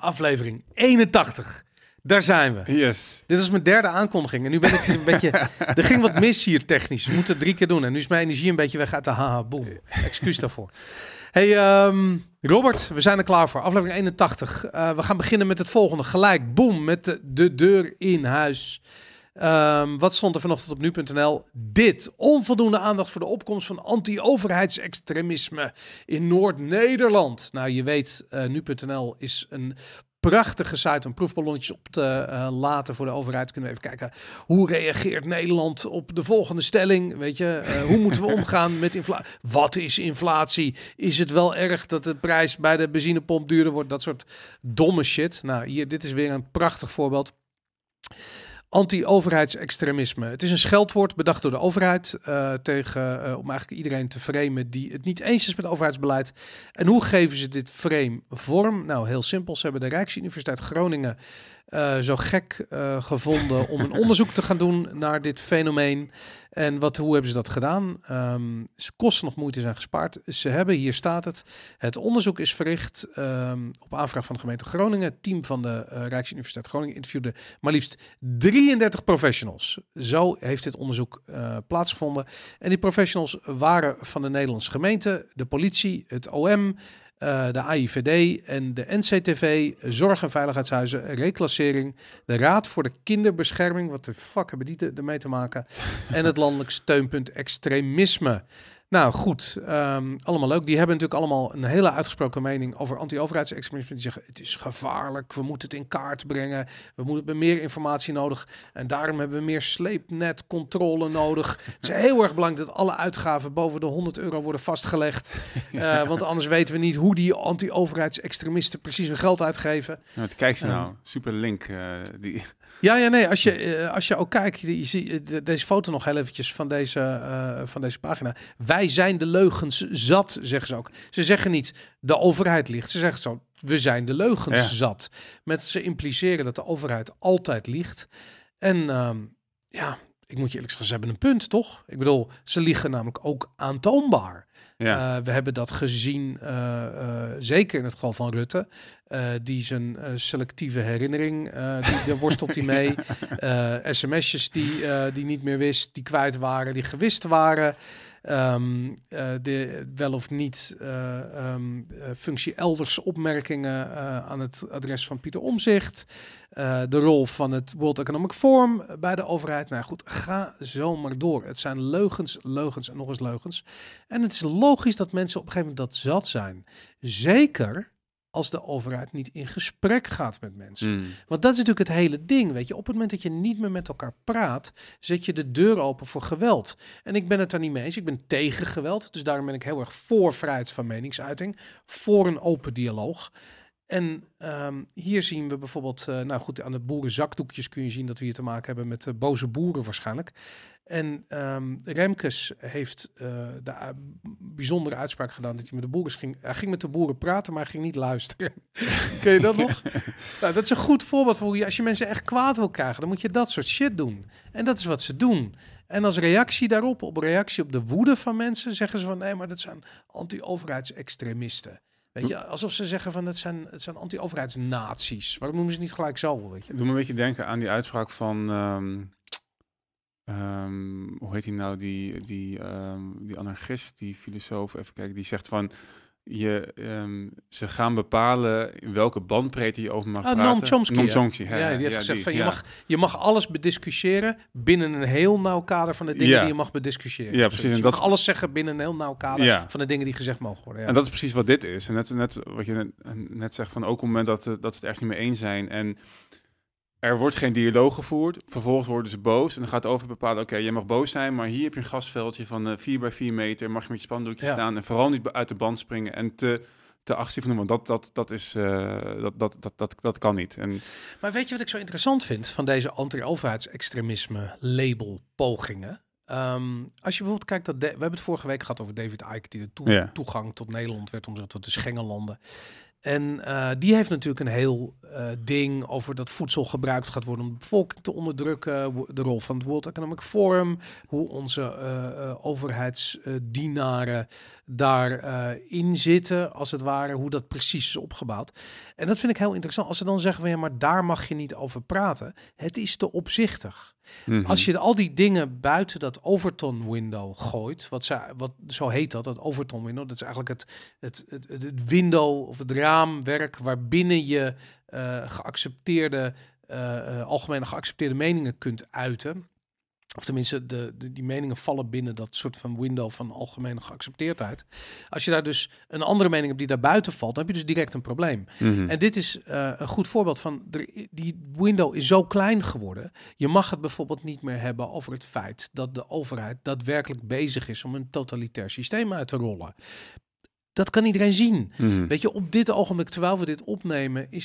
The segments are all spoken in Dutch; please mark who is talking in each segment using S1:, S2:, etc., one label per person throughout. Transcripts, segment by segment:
S1: aflevering 81. Daar zijn we.
S2: Yes.
S1: Dit is mijn derde aankondiging. En nu ben ik een beetje... Er ging wat mis hier technisch. We moeten het 3 keer doen. En nu is mijn energie een beetje weg uit de haha boom. Excuus daarvoor. Hey Robert, we zijn er klaar voor. Aflevering 81. We gaan beginnen met het volgende. Gelijk, boom, met de deur in huis. Wat stond er vanochtend op nu.nl? Dit. Onvoldoende aandacht voor de opkomst van anti-overheidsextremisme in Noord-Nederland. Nou, je weet, nu.nl is een prachtige site om proefballonnetjes op te laten voor de overheid. Kunnen we even kijken, hoe reageert Nederland op de volgende stelling? Weet je, hoe moeten we omgaan met inflatie? Wat is inflatie? Is het wel erg dat de prijs bij de benzinepomp duurder wordt? Dat soort domme shit. Nou, hier, dit is weer een prachtig voorbeeld. Anti-overheidsextremisme. Het is een scheldwoord bedacht door de overheid om eigenlijk iedereen te framen die het niet eens is met overheidsbeleid. En hoe geven ze dit frame vorm? Nou, heel simpel. Ze hebben de Rijksuniversiteit Groningen zo gek gevonden om een onderzoek te gaan doen naar dit fenomeen. En hoe hebben ze dat gedaan? Ze kosten nog moeite zijn gespaard. Ze hebben, hier staat het onderzoek is verricht op aanvraag van de gemeente Groningen. Het team van de Rijksuniversiteit Groningen interviewde maar liefst 33 professionals. Zo heeft dit onderzoek plaatsgevonden. En die professionals waren van de Nederlandse gemeente, de politie, het OM, de AIVD en de NCTV, Zorg- en Veiligheidshuizen, Reclassering, de Raad voor de Kinderbescherming, wat de fuck hebben die ermee te maken, en het Landelijk Steunpunt Extremisme. Nou goed, allemaal leuk. Die hebben natuurlijk allemaal een hele uitgesproken mening over anti-overheidsextremisme. Die zeggen, het is gevaarlijk, we moeten het in kaart brengen, we hebben meer informatie nodig en daarom hebben we meer sleepnetcontrole nodig. Het is heel erg belangrijk dat alle uitgaven boven de €100 worden vastgelegd, want anders weten we niet hoe die anti-overheidsextremisten precies hun geld uitgeven.
S2: Ja, kijk ze nou, super link.
S1: Nee, als je ook kijkt, je ziet deze foto nog heel eventjes van deze pagina. Wij zijn de leugens zat, zeggen ze ook. Ze zeggen niet, de overheid liegt. Ze zeggen zo, we zijn de leugens zat. Ze impliceren dat de overheid altijd liegt. En ik moet je eerlijk zeggen, ze hebben een punt, toch? Ik bedoel, ze liegen namelijk ook aantoonbaar. Ja. We hebben dat gezien, zeker in het geval van Rutte. Die zijn selectieve herinnering, daar worstelt hij mee. SMS'jes die niet meer wist, die kwijt waren, die gewist waren. De wel of niet functie elders opmerkingen aan het adres van Pieter Omtzigt. De rol van het World Economic Forum bij de overheid. Nou goed, ga zo maar door. Het zijn leugens en nog eens leugens. En het is logisch dat mensen op een gegeven moment dat zat zijn. Zeker als de overheid niet in gesprek gaat met mensen. Want dat is natuurlijk het hele ding, weet je. Op het moment dat je niet meer met elkaar praat, zet je de deur open voor geweld. En ik ben het daar niet mee eens. Ik ben tegen geweld. Dus daarom ben ik heel erg voor vrijheid van meningsuiting. Voor een open dialoog. En hier zien we bijvoorbeeld, aan de boerenzakdoekjes kun je zien dat we hier te maken hebben met boze boeren waarschijnlijk. En Remkes heeft de bijzondere uitspraak gedaan dat hij met de boeren ging. Hij ging met de boeren praten, maar hij ging niet luisteren. Ken je dat nog? Nou, dat is een goed voorbeeld voor je, als je mensen echt kwaad wil krijgen, dan moet je dat soort shit doen. En dat is wat ze doen. En als reactie daarop, op de woede van mensen, zeggen ze van nee, maar dat zijn anti-overheidsextremisten. Weet je, alsof ze zeggen van het zijn anti-overheidsnaties. Waarom noemen ze niet gelijk zo? Weet je?
S2: Doe me een beetje denken aan die uitspraak van hoe heet hij nou, die anarchist, die filosoof, even kijken, die zegt van ze gaan bepalen in welke bandbreedte je over mag praten.
S1: Noam Chomsky.
S2: Noam Chomsky,
S1: die heeft gezegd van je mag alles bediscussiëren binnen een heel nauw kader van de dingen die je mag bediscussiëren.
S2: Ja, precies.
S1: Je mag alles zeggen binnen een heel nauw kader van de dingen die gezegd mogen worden. Ja.
S2: En dat is precies wat dit is. En net wat je net zegt, van ook op het moment dat ze het ergens niet mee eens zijn en er wordt geen dialoog gevoerd. Vervolgens worden ze boos. En dan gaat het over bepalen, oké, je mag boos zijn, maar hier heb je een gasveldje van 4 bij 4 meter. Mag je met je spandoekje staan en vooral niet uit de band springen en te agressief noemen. Want dat kan niet.
S1: Maar weet je wat ik zo interessant vind van deze anti-overheidsextremisme label pogingen? Als je bijvoorbeeld kijkt, we hebben het vorige week gehad over David Icke, die de toegang tot Nederland werd omzet tot de Schengenlanden. En die heeft natuurlijk een heel ding over dat voedsel gebruikt gaat worden om de bevolking te onderdrukken. De rol van het World Economic Forum. Hoe onze overheidsdienaren daarin zitten, als het ware. Hoe dat precies is opgebouwd. En dat vind ik heel interessant. Als ze dan zeggen van ja, maar daar mag je niet over praten. Het is te opzichtig. Als je al die dingen buiten dat Overton window gooit, wat zo heet dat Overton window, dat is eigenlijk het window of het raamwerk waarbinnen je algemeen geaccepteerde meningen kunt uiten. Of tenminste, die meningen vallen binnen dat soort van window van algemene geaccepteerdheid. Als je daar dus een andere mening hebt die daar buiten valt, dan heb je dus direct een probleem. En dit is een goed voorbeeld van, die window is zo klein geworden. Je mag het bijvoorbeeld niet meer hebben over het feit dat de overheid daadwerkelijk bezig is om een totalitair systeem uit te rollen. Dat kan iedereen zien. Weet je, op dit ogenblik, terwijl we dit opnemen, is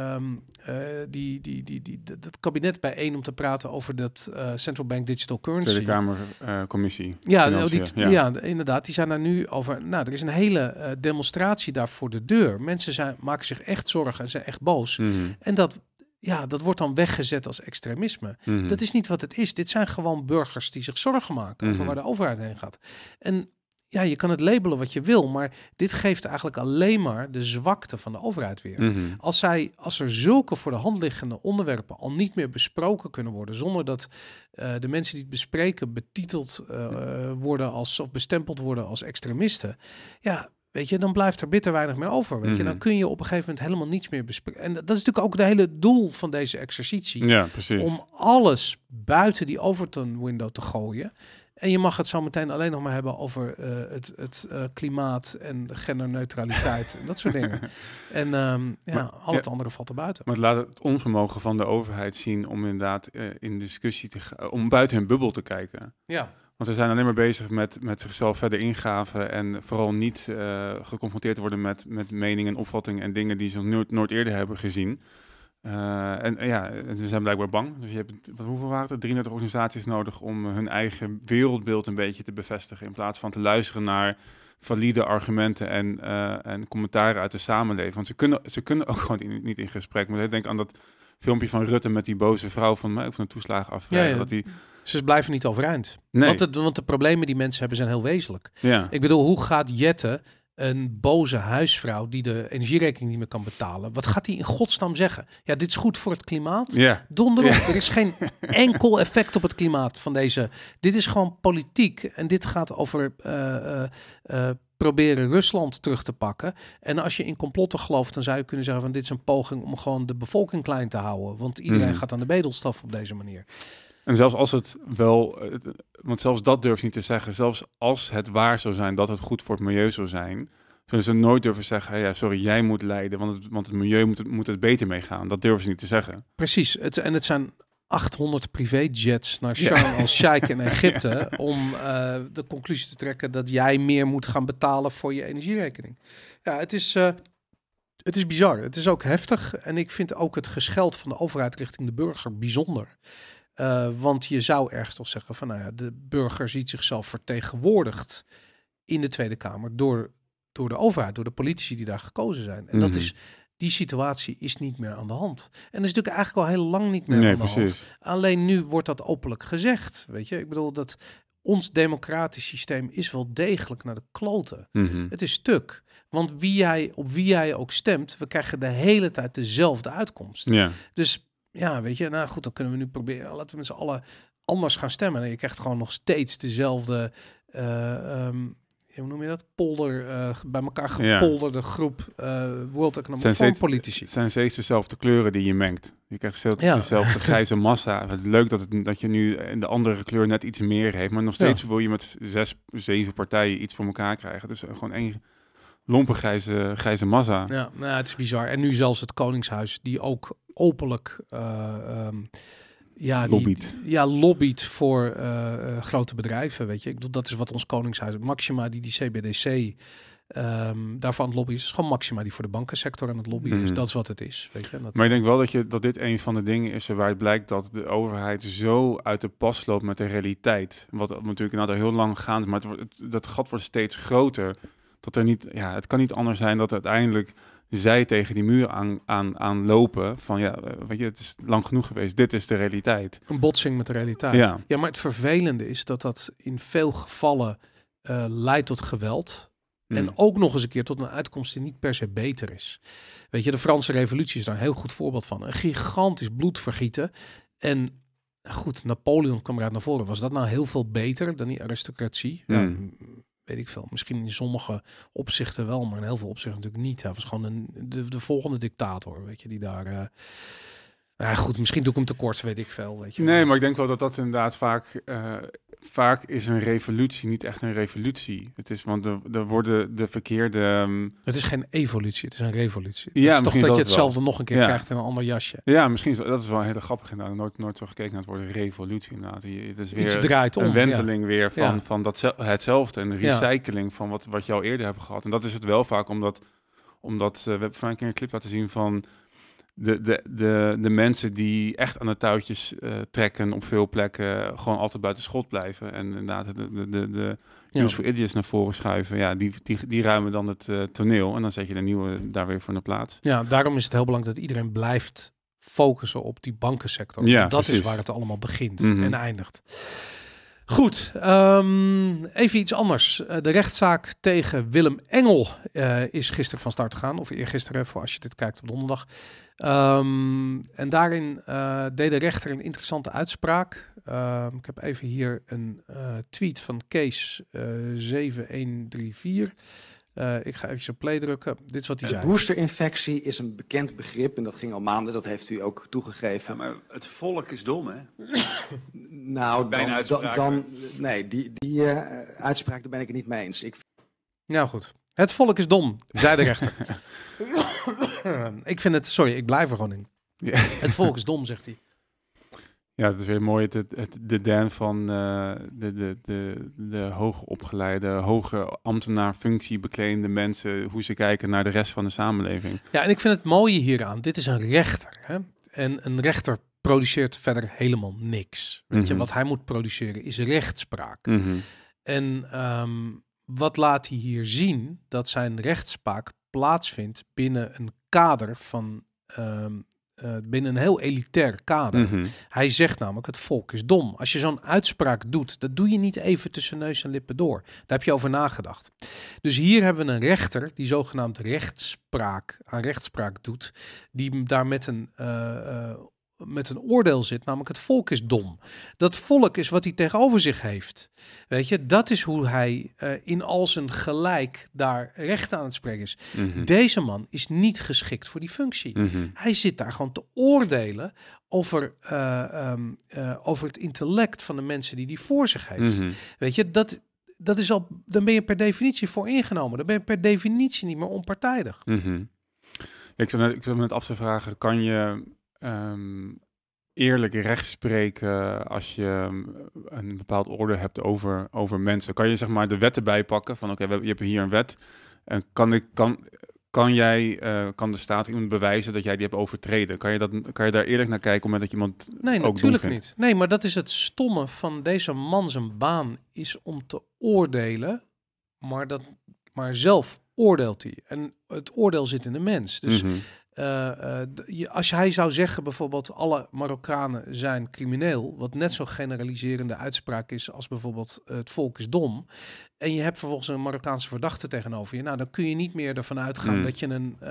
S1: dat kabinet bijeen om te praten over dat Central Bank Digital Currency.
S2: Tweede Kamer commissie.
S1: Ja, inderdaad. Die zijn daar nu over. Nou, er is een hele demonstratie daar voor de deur. Mensen maken zich echt zorgen en zijn echt boos. En dat wordt dan weggezet als extremisme. Dat is niet wat het is. Dit zijn gewoon burgers die zich zorgen maken over waar de overheid heen gaat. En ja, je kan het labelen wat je wil, maar dit geeft eigenlijk alleen maar de zwakte van de overheid weer. Als er zulke voor de hand liggende onderwerpen al niet meer besproken kunnen worden, zonder dat de mensen die het bespreken betiteld worden of bestempeld worden als extremisten, ja, weet je, dan blijft er bitter weinig meer over. Weet je, dan kun je op een gegeven moment helemaal niets meer bespreken. En dat is natuurlijk ook het hele doel van deze exercitie.
S2: Ja, precies.
S1: Om alles buiten die Overton window te gooien. En je mag het zo meteen alleen nog maar hebben over het klimaat en genderneutraliteit en dat soort dingen. En al het andere valt er buiten.
S2: Maar het laat het onvermogen van de overheid zien om inderdaad in discussie om buiten hun bubbel te kijken.
S1: Ja.
S2: Want ze zijn alleen maar bezig met zichzelf verder ingaven en vooral niet geconfronteerd worden met meningen en opvattingen en dingen die ze nooit eerder hebben gezien. En ze zijn blijkbaar bang. Dus je hebt, hoeveel waren het? 33 organisaties nodig om hun eigen wereldbeeld een beetje te bevestigen. In plaats van te luisteren naar valide argumenten en commentaren uit de samenleving. Want ze kunnen ook gewoon niet in gesprek. Maar ik denk aan dat filmpje van Rutte met die boze vrouw van de toeslagen af.
S1: Ze blijven niet overeind.
S2: Nee.
S1: Want de problemen die mensen hebben zijn heel wezenlijk.
S2: Ja.
S1: Ik bedoel, hoe gaat Jette, een boze huisvrouw die de energierekening niet meer kan betalen, wat gaat die in godsnaam zeggen? Ja, dit is goed voor het klimaat.
S2: Ja.
S1: Donder op. Er is geen enkel effect op het klimaat van deze. Dit is gewoon politiek. En dit gaat over proberen Rusland terug te pakken. En als je in complotten gelooft, dan zou je kunnen zeggen van dit is een poging om gewoon de bevolking klein te houden. Want iedereen gaat aan de bedelstaf op deze manier.
S2: En zelfs als het wel, want zelfs dat durf je niet te zeggen, zelfs als het waar zou zijn dat het goed voor het milieu zou zijn, zullen ze nooit durven zeggen, ja, sorry, jij moet lijden, want het milieu moet het beter meegaan. Dat durven ze niet te zeggen.
S1: Precies. Het zijn 800 privéjets naar Sharm el-Sheikh in Egypte om de conclusie te trekken dat jij meer moet gaan betalen voor je energierekening. Ja, het is bizar. Het is ook heftig. En ik vind ook het gescheld van de overheid richting de burger bijzonder. Want je zou ergens toch zeggen van, nou ja, de burger ziet zichzelf vertegenwoordigd in de Tweede Kamer door de overheid, door de politici die daar gekozen zijn. En die situatie is niet meer aan de hand. En dat is natuurlijk eigenlijk al heel lang niet meer aan de hand. Alleen nu wordt dat openlijk gezegd, weet je. Ik bedoel, dat ons democratisch systeem is wel degelijk naar de kloten. Het is stuk. Want op wie jij ook stemt, we krijgen de hele tijd dezelfde uitkomst.
S2: Ja.
S1: Dus ja, weet je, nou goed, dan kunnen we nu proberen, laten we met z'n allen anders gaan stemmen. En je krijgt gewoon nog steeds dezelfde, hoe noem je dat? Bij elkaar gepolderde groep World Economic Forum politici.
S2: Het zijn steeds dezelfde kleuren die je mengt. Je krijgt dezelfde grijze massa. Leuk dat je nu in de andere kleur net iets meer heeft, maar nog steeds wil je met 6, 7 partijen iets voor elkaar krijgen. Dus gewoon één lompe grijze massa.
S1: Ja, nou, het is bizar. En nu zelfs het Koningshuis, die ook openlijk lobbyt voor grote bedrijven, weet je. Ik bedoel, dat is wat ons Koningshuis, Maxima die CBDC daarvan het lobby is gewoon Maxima die voor de bankensector aan het lobbyen is. Dat is wat het is, weet je.
S2: Maar ik denk wel dat dit een van de dingen is waar het blijkt dat de overheid zo uit de pas loopt met de realiteit. Wat natuurlijk al heel lang gaande, maar dat gat wordt steeds groter. Dat er niet, het kan niet anders zijn dat uiteindelijk zij tegen die muur aan lopen van weet je, het is lang genoeg geweest. Dit is de realiteit.
S1: Een botsing met de realiteit. Ja, maar het vervelende is dat in veel gevallen leidt tot geweld. En ook nog eens een keer tot een uitkomst die niet per se beter is. Weet je, de Franse Revolutie is daar een heel goed voorbeeld van. Een gigantisch bloedvergieten. En goed, Napoleon kwam eruit naar voren. Was dat nou heel veel beter dan die aristocratie? Ja, weet ik veel. Misschien in sommige opzichten wel, maar in heel veel opzichten natuurlijk niet. Hij was gewoon de volgende dictator, weet je, die daar... goed, misschien doe ik hem tekort, weet ik veel. Weet je.
S2: Nee, maar ik denk wel dat inderdaad vaak is een revolutie niet echt een revolutie. Het is, want er worden de verkeerde...
S1: Het is geen evolutie, het is een revolutie.
S2: Ja,
S1: het is toch dat je hetzelfde
S2: wel
S1: nog een keer krijgt in een ander jasje.
S2: Ja, misschien dat is wel heel grappig inderdaad. Nooit zo gekeken naar het woord revolutie inderdaad. Het is weer
S1: iets draait om,
S2: een wenteling weer van hetzelfde en de recycling van wat je al eerder hebt gehad. En dat is het wel vaak, omdat we hebben vaak een keer een clip laten zien van de mensen die echt aan de touwtjes trekken op veel plekken, gewoon altijd buiten schot blijven. En inderdaad de useful idiots naar voren schuiven. Ja, die ruimen dan het toneel. En dan zet je de nieuwe daar weer voor de plaats.
S1: Ja, daarom is het heel belangrijk dat iedereen blijft focussen op die bankensector.
S2: Ja,
S1: dat
S2: precies.
S1: is waar het allemaal begint en eindigt. Goed, even iets anders. De rechtszaak tegen Willem Engel is gisteren van start gegaan. Of eergisteren, voor als je dit kijkt op donderdag. En daarin deed de rechter een interessante uitspraak. Ik heb even hier een tweet van Kees 7134. Ik ga even op play drukken. Dit is wat hij zei.
S3: Boosterinfectie is een bekend begrip en dat ging al maanden. Dat heeft u ook toegegeven.
S4: Ja, maar het volk is dom, hè?
S3: Nou, die uitspraak, daar ben ik het niet mee eens.
S1: Nou goed. Het volk is dom, zei de rechter. Ik vind het... Sorry, ik blijf er gewoon in.
S2: Ja.
S1: Het volk is dom, zegt hij.
S2: Ja, het is weer mooi de Dan van de hoogopgeleide, hoge ambtenaar-functie bekledende mensen, hoe ze kijken naar de rest van de samenleving.
S1: Ja, en ik vind het mooie hieraan. Dit is een rechter. Hè? En een rechter produceert verder helemaal niks. Weet je, wat hij moet produceren is rechtspraak. En wat laat hij hier zien? Dat zijn rechtspraak plaatsvindt binnen een kader van... binnen een heel elitair kader. Hij zegt namelijk, het volk is dom. Als je zo'n uitspraak doet, dat doe je niet even tussen neus en lippen door. Daar heb je over nagedacht. Dus hier hebben we een rechter die zogenaamd rechtspraak doet, die daar met een oordeel zit, namelijk het volk is dom. Dat volk is wat hij tegenover zich heeft. Weet je, dat is hoe hij in al zijn gelijk daar recht aan het spreken is. Deze man is niet geschikt voor die functie. Hij zit daar gewoon te oordelen over het intellect van de mensen die voor zich heeft. Weet je, dat is al, dan ben je per definitie voor ingenomen. Dan ben je per definitie niet meer onpartijdig.
S2: Ik zou net af te vragen, kan je eerlijk recht spreken als je een bepaald oordeel hebt over mensen? Kan je zeg maar de wetten bijpakken van oké, je hebt hier een wet en kan de staat iemand bewijzen dat jij die hebt overtreden? Kan je daar eerlijk naar kijken op het moment dat je iemand
S1: Nee, natuurlijk niet. Nee, maar dat is het stomme van deze man. Zijn baan is om te oordelen, maar zelf oordeelt hij. En het oordeel zit in de mens. Dus als hij zou zeggen bijvoorbeeld alle Marokkanen zijn crimineel, wat net zo generaliserende uitspraak is als bijvoorbeeld het volk is dom, en je hebt vervolgens een Marokkaanse verdachte tegenover je, nou dan kun je niet meer ervan uitgaan dat je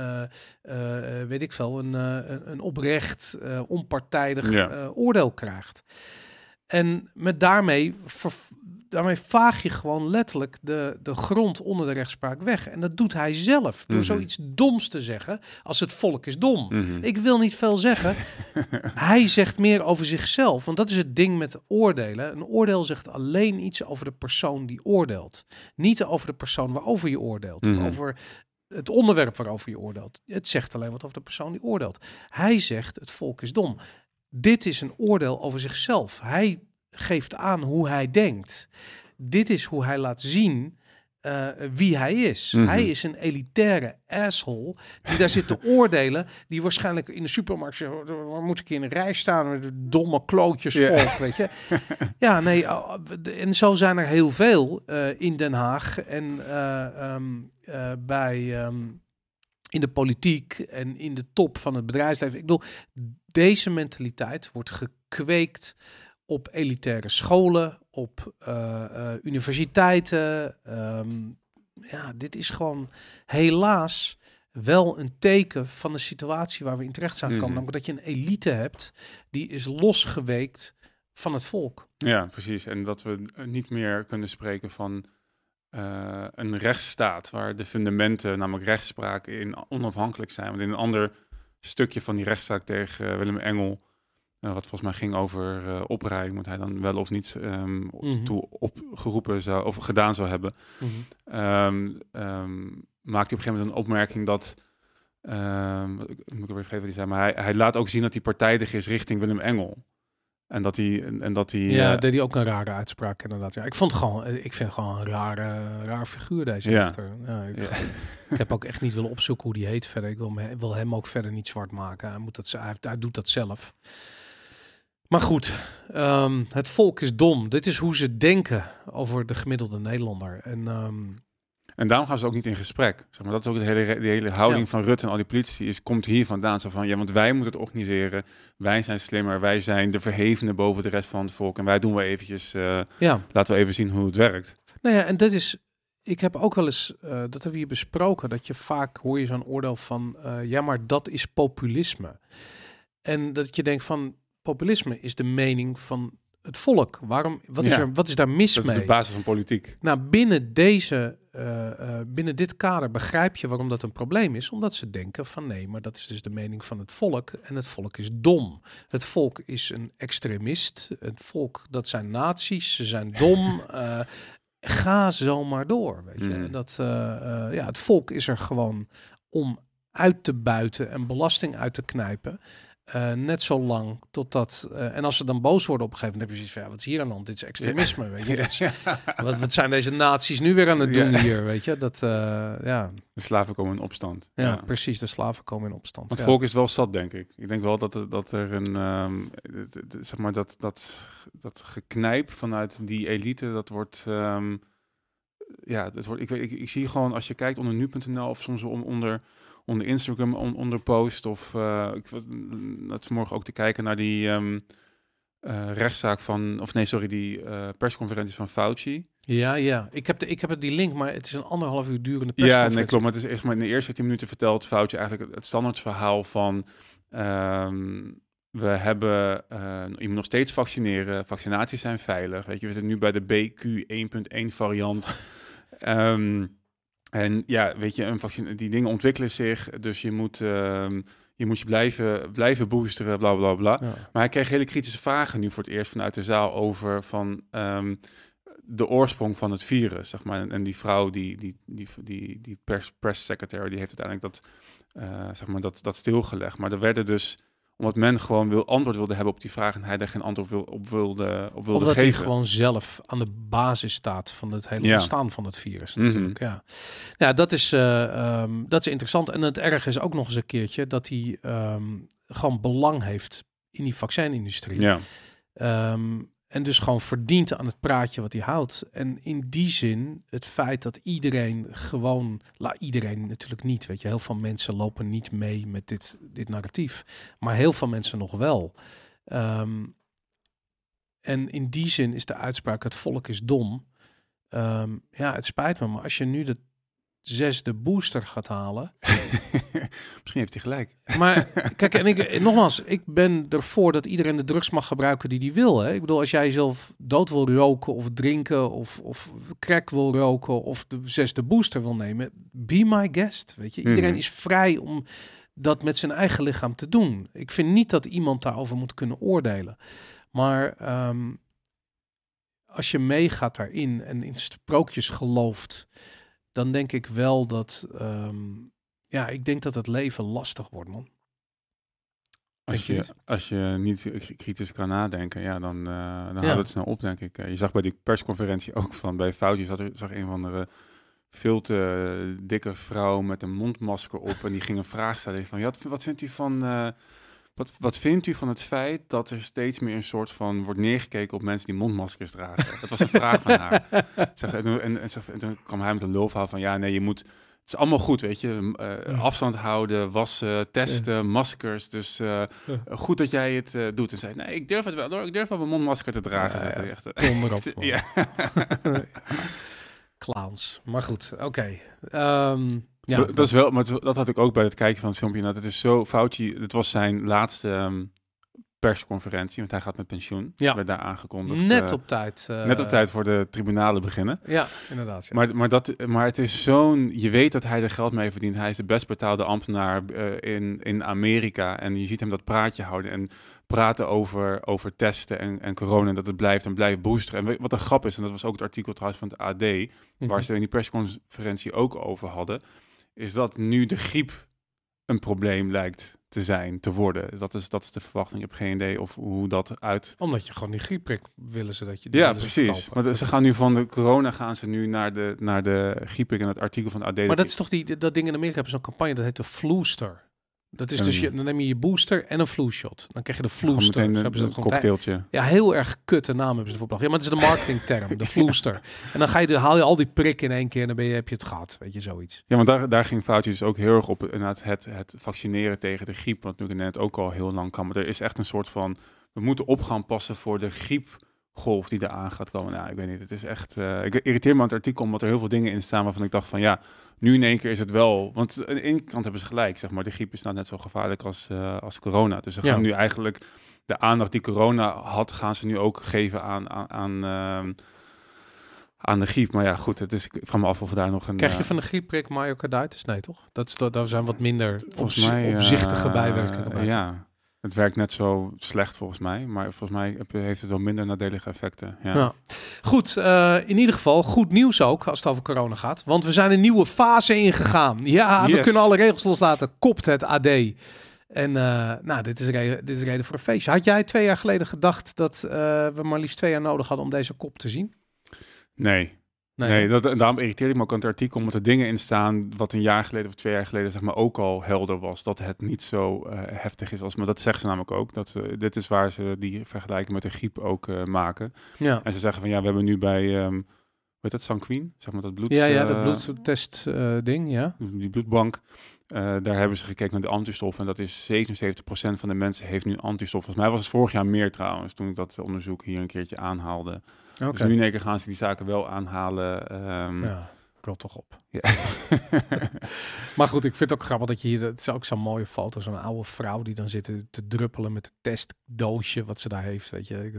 S1: een oprecht, onpartijdig oordeel krijgt. En met daarmee vaag je gewoon letterlijk de grond onder de rechtspraak weg. En dat doet hij zelf door zoiets doms te zeggen als het volk is dom. Ik wil niet veel zeggen. Hij zegt meer over zichzelf. Want dat is het ding met oordelen. Een oordeel zegt alleen iets over de persoon die oordeelt. Niet over de persoon waarover je oordeelt. Of over het onderwerp waarover je oordeelt. Het zegt alleen wat over de persoon die oordeelt. Hij zegt het volk is dom. Dit is een oordeel over zichzelf. Hij geeft aan hoe hij denkt. Dit is hoe hij laat zien wie hij is. Hij is een elitaire asshole die daar zit te oordelen, die waarschijnlijk in de supermarkt zegt, waar moet ik in een rij staan met domme klootjes volk, weet je. Ja, nee, en zo zijn er heel veel in Den Haag en in de politiek en in de top van het bedrijfsleven. Ik bedoel, deze mentaliteit wordt gekweekt op elitaire scholen, op universiteiten. Dit is gewoon helaas wel een teken van de situatie waar we in terecht zijn gekomen. Namelijk dat je een elite hebt die is losgeweekt van het volk.
S2: Ja, precies. En dat we niet meer kunnen spreken van een rechtsstaat waar de fundamenten, namelijk rechtspraak, in onafhankelijk zijn. Want in een ander stukje van die rechtszaak tegen Willem Engel, wat volgens mij ging over opruiing, moet hij dan wel of niet toe opgeroepen zou of gedaan zou hebben. Maakte op een gegeven moment een opmerking dat, moet ik weer vergeten wat hij zei, maar hij laat ook zien dat hij partijdig is richting Willem Engel. En dat hij...
S1: Ja, deed hij ook een rare uitspraak inderdaad. Ja, ik vind gewoon een raar figuur deze rechter. Ja, ik heb ook echt niet willen opzoeken hoe die heet verder. Ik wil hem ook verder niet zwart maken. Hij doet dat zelf. Maar goed, het volk is dom. Dit is hoe ze denken over de gemiddelde Nederlander.
S2: En daarom gaan ze ook niet in gesprek. Zeg maar, dat is ook de hele houding van Rutte en al die politici. Komt hier vandaan. Zo van, ja, want wij moeten het organiseren. Wij zijn slimmer. Wij zijn de verhevenen boven de rest van het volk. En wij doen wel eventjes... Laten we even zien hoe het werkt.
S1: Nou ja, en dat is... Ik heb ook wel eens... dat hebben we hier besproken. Dat je vaak hoor je zo'n oordeel van... ja, maar dat is populisme. En dat je denkt van... Populisme is de mening van het volk. Wat is daar mis mee?
S2: Dat is de basis van politiek.
S1: Nou, binnen dit kader begrijp je waarom dat een probleem is. Omdat ze denken van nee, maar dat is dus de mening van het volk. En het volk is dom. Het volk is een extremist. Het volk, dat zijn nazi's. Ze zijn dom. Ga zo maar door, weet je. Het volk is er gewoon om uit te buiten en belasting uit te knijpen. Net zo lang totdat... en als ze dan boos worden op een gegeven moment... heb je zoiets van, wat is hier aan de hand? Dit is extremisme, weet je. Wat zijn deze naties nu weer aan het doen hier, weet je? De
S2: slaven komen in opstand.
S1: Ja, precies. De slaven komen in opstand.
S2: Het volk is wel zat, denk ik. Ik denk wel dat er een... zeg maar dat geknijp vanuit die elite, dat wordt... ik zie gewoon, als je kijkt onder nu.nl of soms onder Instagram, onder post of ik had vanmorgen ook te kijken naar die rechtszaak van, die persconferentie van Fauci.
S1: Ja. Ik heb die link, maar het is een 1,5 uur durende persconferentie.
S2: Ja, nee, klopt. Maar het is echt maar in de eerste 10 minuten vertelt Fauci eigenlijk het standaard verhaal van we hebben, je moet nog steeds vaccineren, vaccinaties zijn veilig. Weet je, we zitten nu bij de BQ 1.1 variant. En ja, weet je, die dingen ontwikkelen zich, dus je moet je blijven boosteren, bla bla bla. Ja. Maar hij kreeg hele kritische vragen nu voor het eerst vanuit de zaal over van de oorsprong van het virus, zeg maar. En die vrouw, die press secretary, die heeft uiteindelijk dat stilgelegd. Maar er werden dus, omdat men gewoon antwoord wilde hebben op die vraag en hij daar geen antwoord op wilde geven.
S1: Omdat hij gewoon zelf aan de basis staat van het hele ontstaan van het virus natuurlijk. Ja, dat is interessant. En het erg is ook nog eens een keertje dat hij gewoon belang heeft in die vaccinindustrie.
S2: Ja.
S1: En dus gewoon verdient aan het praatje wat hij houdt. En in die zin, het feit dat iedereen gewoon... iedereen natuurlijk niet, weet je. Heel veel mensen lopen niet mee met dit narratief. Maar heel veel mensen nog wel. En in die zin is de uitspraak, het volk is dom. Het spijt me, maar als je nu de 6e booster gaat halen...
S2: Misschien heeft hij gelijk.
S1: Maar kijk, en nogmaals, ik ben ervoor dat iedereen de drugs mag gebruiken die wil. Hè? Ik bedoel, als jij jezelf dood wil roken of drinken of crack wil roken of de 6e booster wil nemen, be my guest, weet je. Iedereen is vrij om dat met zijn eigen lichaam te doen. Ik vind niet dat iemand daarover moet kunnen oordelen. Maar als je meegaat daarin en in sprookjes gelooft, dan denk ik wel dat... ik denk dat het leven lastig wordt, man.
S2: Als je niet kritisch kan nadenken, dan houdt het snel op, denk ik. Je zag bij die persconferentie ook bij Fauci, zag een van de veel te dikke vrouw met een mondmasker op en die ging een vraag stellen van, wat vindt u van... Wat vindt u van het feit dat er steeds meer een soort van wordt neergekeken op mensen die mondmaskers dragen? Dat was een vraag van haar. En toen kwam hij met een lulverhaal van, je moet is allemaal goed, weet je. Afstand houden, wassen, testen, maskers. Dus goed dat jij het doet. En zei, nee, ik durf het wel hoor. Ik durf wel mijn mondmasker te dragen.
S1: Ja,
S2: Zegt hij
S1: ja.
S2: echt.
S1: Donder op.
S2: Ja.
S1: Clowns. Maar goed, oké.
S2: Dat is wel, maar dat had ik ook bij het kijken van het filmpje. Nou, het is zo, Fauci, het was zijn laatste persconferentie, want hij gaat met pensioen.
S1: Ja.
S2: Werd daar aangekondigd.
S1: Net op tijd.
S2: Net op tijd voor de tribunalen beginnen.
S1: Ja, inderdaad. Ja.
S2: Maar het is zo'n... Je weet dat hij er geld mee verdient. Hij is de best betaalde ambtenaar in Amerika. En je ziet hem dat praatje houden en praten over testen en corona. En dat het blijft en blijft boosteren. En wat een grap is, en dat was ook het artikel trouwens van het AD... waar ze in die persconferentie ook over hadden... is dat nu de griep een probleem lijkt te worden. Dat is de verwachting. Ik heb geen idee of hoe dat uit...
S1: Omdat je gewoon die griepprik willen ze dat je...
S2: Ja, precies. Want ze gaan nu van de corona gaan ze nu naar de griepprik en het artikel van AD.
S1: Maar dat is toch dat ding in Amerika hebben zo'n campagne, dat heet de Flooster. Dat is dus, dan neem je je booster en een flu shot. Dan krijg je de Flooster.
S2: Gewoon meteen een cocktailtje.
S1: Ja, heel erg kutte naam hebben ze ervoor bedacht. Ja, maar het is de marketingterm, de Flooster. En dan haal je al die prikken in één keer en dan heb je het gehad. Weet je, zoiets.
S2: Ja, want daar ging Fauci dus ook heel erg op. Het vaccineren tegen de griep, wat nu net ook al heel lang kan. Maar er is echt een soort van... We moeten op gaan passen voor de griepgolf die eraan gaat komen. Nou, ik weet niet. Het is echt... ik irriteer me aan het artikel, omdat er heel veel dingen in staan waarvan ik dacht van ja... Nu in één keer is het wel... Want aan de ene kant hebben ze gelijk, zeg maar. De griep is nou net zo gevaarlijk als corona. Dus ze gaan nu eigenlijk... De aandacht die corona had, gaan ze nu ook geven aan de griep. Maar ja, goed. Ik vraag me af of we daar nog een...
S1: Krijg je van de griepprik myocarditis? Nee, toch? Daar zijn wat minder
S2: volgens mij,
S1: opzichtige bijwerkingen bij.
S2: Ja, het werkt net zo slecht volgens mij. Maar volgens mij heeft het wel minder nadelige effecten. Ja.
S1: Nou, goed, in ieder geval goed nieuws ook als het over corona gaat. Want we zijn een nieuwe fase ingegaan. Ja, we kunnen alle regels loslaten, kopt het AD. En dit is reden voor een feestje. Had jij 2 jaar geleden gedacht dat we maar liefst 2 jaar nodig hadden om deze kop te zien?
S2: Nee, daarom irriteerde ik me ook aan het artikel, omdat er dingen in staan wat een jaar geleden of 2 jaar geleden zeg maar ook al helder was, dat het niet zo heftig is als, maar dat zeggen ze namelijk ook, dat dit is waar ze die vergelijking met de griep ook maken. Ja. En ze zeggen van ja, we hebben nu bij, weet dat, sanguine, zeg maar dat bloed.
S1: Ja, dat bloedtest ding, ja.
S2: Die bloedbank. Daar hebben ze gekeken naar de antistoffen en dat is 77% van de mensen heeft nu antistoffen. Volgens mij was het vorig jaar meer trouwens, toen ik dat onderzoek hier een keertje aanhaalde. Okay. Dus nu in één keer gaan ze die zaken wel aanhalen.
S1: Ja, ik wil toch op.
S2: Ja.
S1: Maar goed, ik vind het ook grappig dat je hier... Het is ook zo'n mooie foto, zo'n oude vrouw die dan zit te druppelen met het testdoosje wat ze daar heeft, weet je.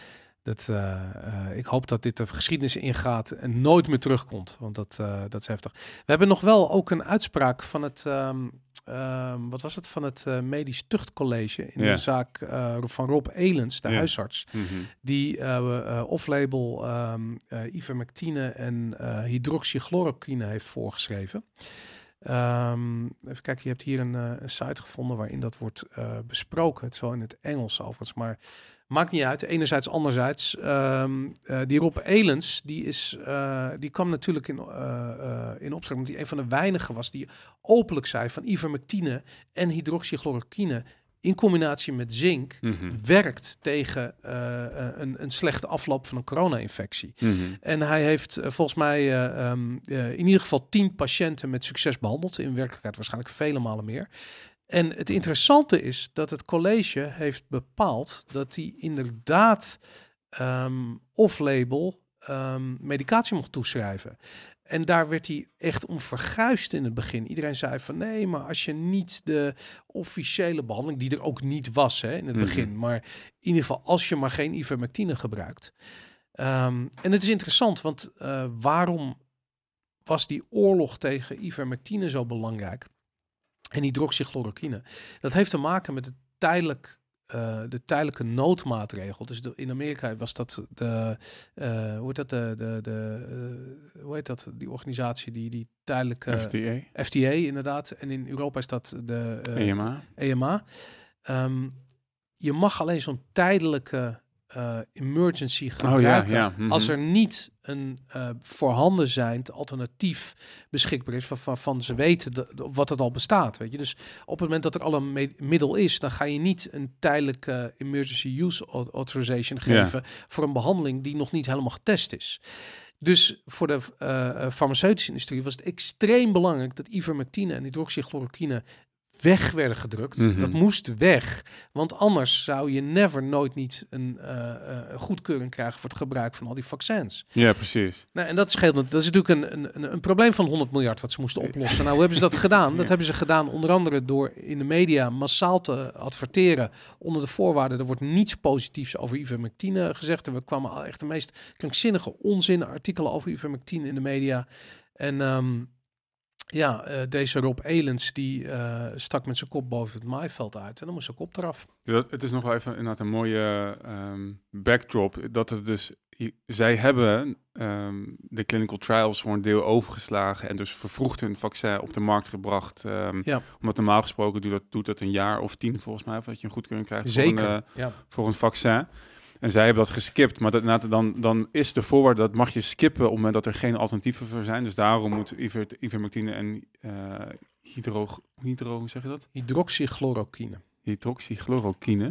S1: Ik hoop dat dit de geschiedenis ingaat en nooit meer terugkomt, want dat is heftig. We hebben nog wel ook een uitspraak van het... wat was het? Van het Medisch Tuchtcollege in de zaak van Rob Elens, de huisarts, die off-label ivermectine en hydroxychloroquine heeft voorgeschreven. Even kijken, je hebt hier een site gevonden waarin dat wordt besproken. Het is wel in het Engels overigens, maar maakt niet uit. Enerzijds, anderzijds. Die Rob Elens, die kwam natuurlijk in opspraak, omdat hij een van de weinigen was die openlijk zei van ivermectine en hydroxychloroquine in combinatie met zink werkt tegen een slechte afloop van een corona-infectie. En hij heeft volgens mij in ieder geval 10 patiënten met succes behandeld. In werkelijkheid waarschijnlijk vele malen meer. En het interessante is dat het college heeft bepaald dat hij inderdaad off-label medicatie mocht toeschrijven. En daar werd hij echt om verguisd in het begin. Iedereen zei van nee, maar als je niet de officiële behandeling, die er ook niet was in het begin, maar in ieder geval als je maar geen ivermectine gebruikt. En het is interessant, want waarom was die oorlog tegen ivermectine zo belangrijk? En hydroxychloroquine. Dat heeft te maken met de tijdelijke noodmaatregel. Dus in Amerika was dat die organisatie die tijdelijke FDA inderdaad. En in Europa is dat de EMA. Je mag alleen zo'n tijdelijke emergency gebruiken.
S2: Mhm.
S1: Als er niet een voorhanden zijnd alternatief beschikbaar is waarvan ze weten wat het al bestaat. Weet je? Dus op het moment dat er al een middel is, dan ga je niet een tijdelijke emergency use authorization geven voor een behandeling die nog niet helemaal getest is. Dus voor de farmaceutische industrie was het extreem belangrijk dat ivermectine en hydroxychloroquine weg werden gedrukt.
S2: Mhm.
S1: Dat moest weg. Want anders zou je nooit niet een goedkeuring krijgen voor het gebruik van al die vaccins.
S2: Ja, precies.
S1: Nou, en dat scheelt. Dat is natuurlijk een probleem van 100 miljard wat ze moesten oplossen. Nou, hoe hebben ze dat gedaan? Dat hebben ze gedaan onder andere door in de media massaal te adverteren onder de voorwaarden. Er wordt niets positiefs over ivermectine gezegd. En we kwamen al echt de meest krankzinnige onzin artikelen over ivermectine in de media. En deze Rob Elens, die stak met zijn kop boven het maaiveld uit. En dan moest zijn kop eraf.
S2: Het is nog wel even inderdaad een mooie backdrop. Dat het dus, zij hebben de clinical trials voor een deel overgeslagen en dus vervroegd hun vaccin op de markt gebracht. Omdat normaal gesproken doet dat een jaar of 10 volgens mij, of dat je een goedkeuring krijgt.
S1: Zeker,
S2: voor een vaccin. En zij hebben dat geskipt, maar dan is de voorwaarde dat mag je skippen op het moment dat er geen alternatieven voor zijn. Dus daarom moet ivermectine en hoe zeg je dat? Hydroxychloroquine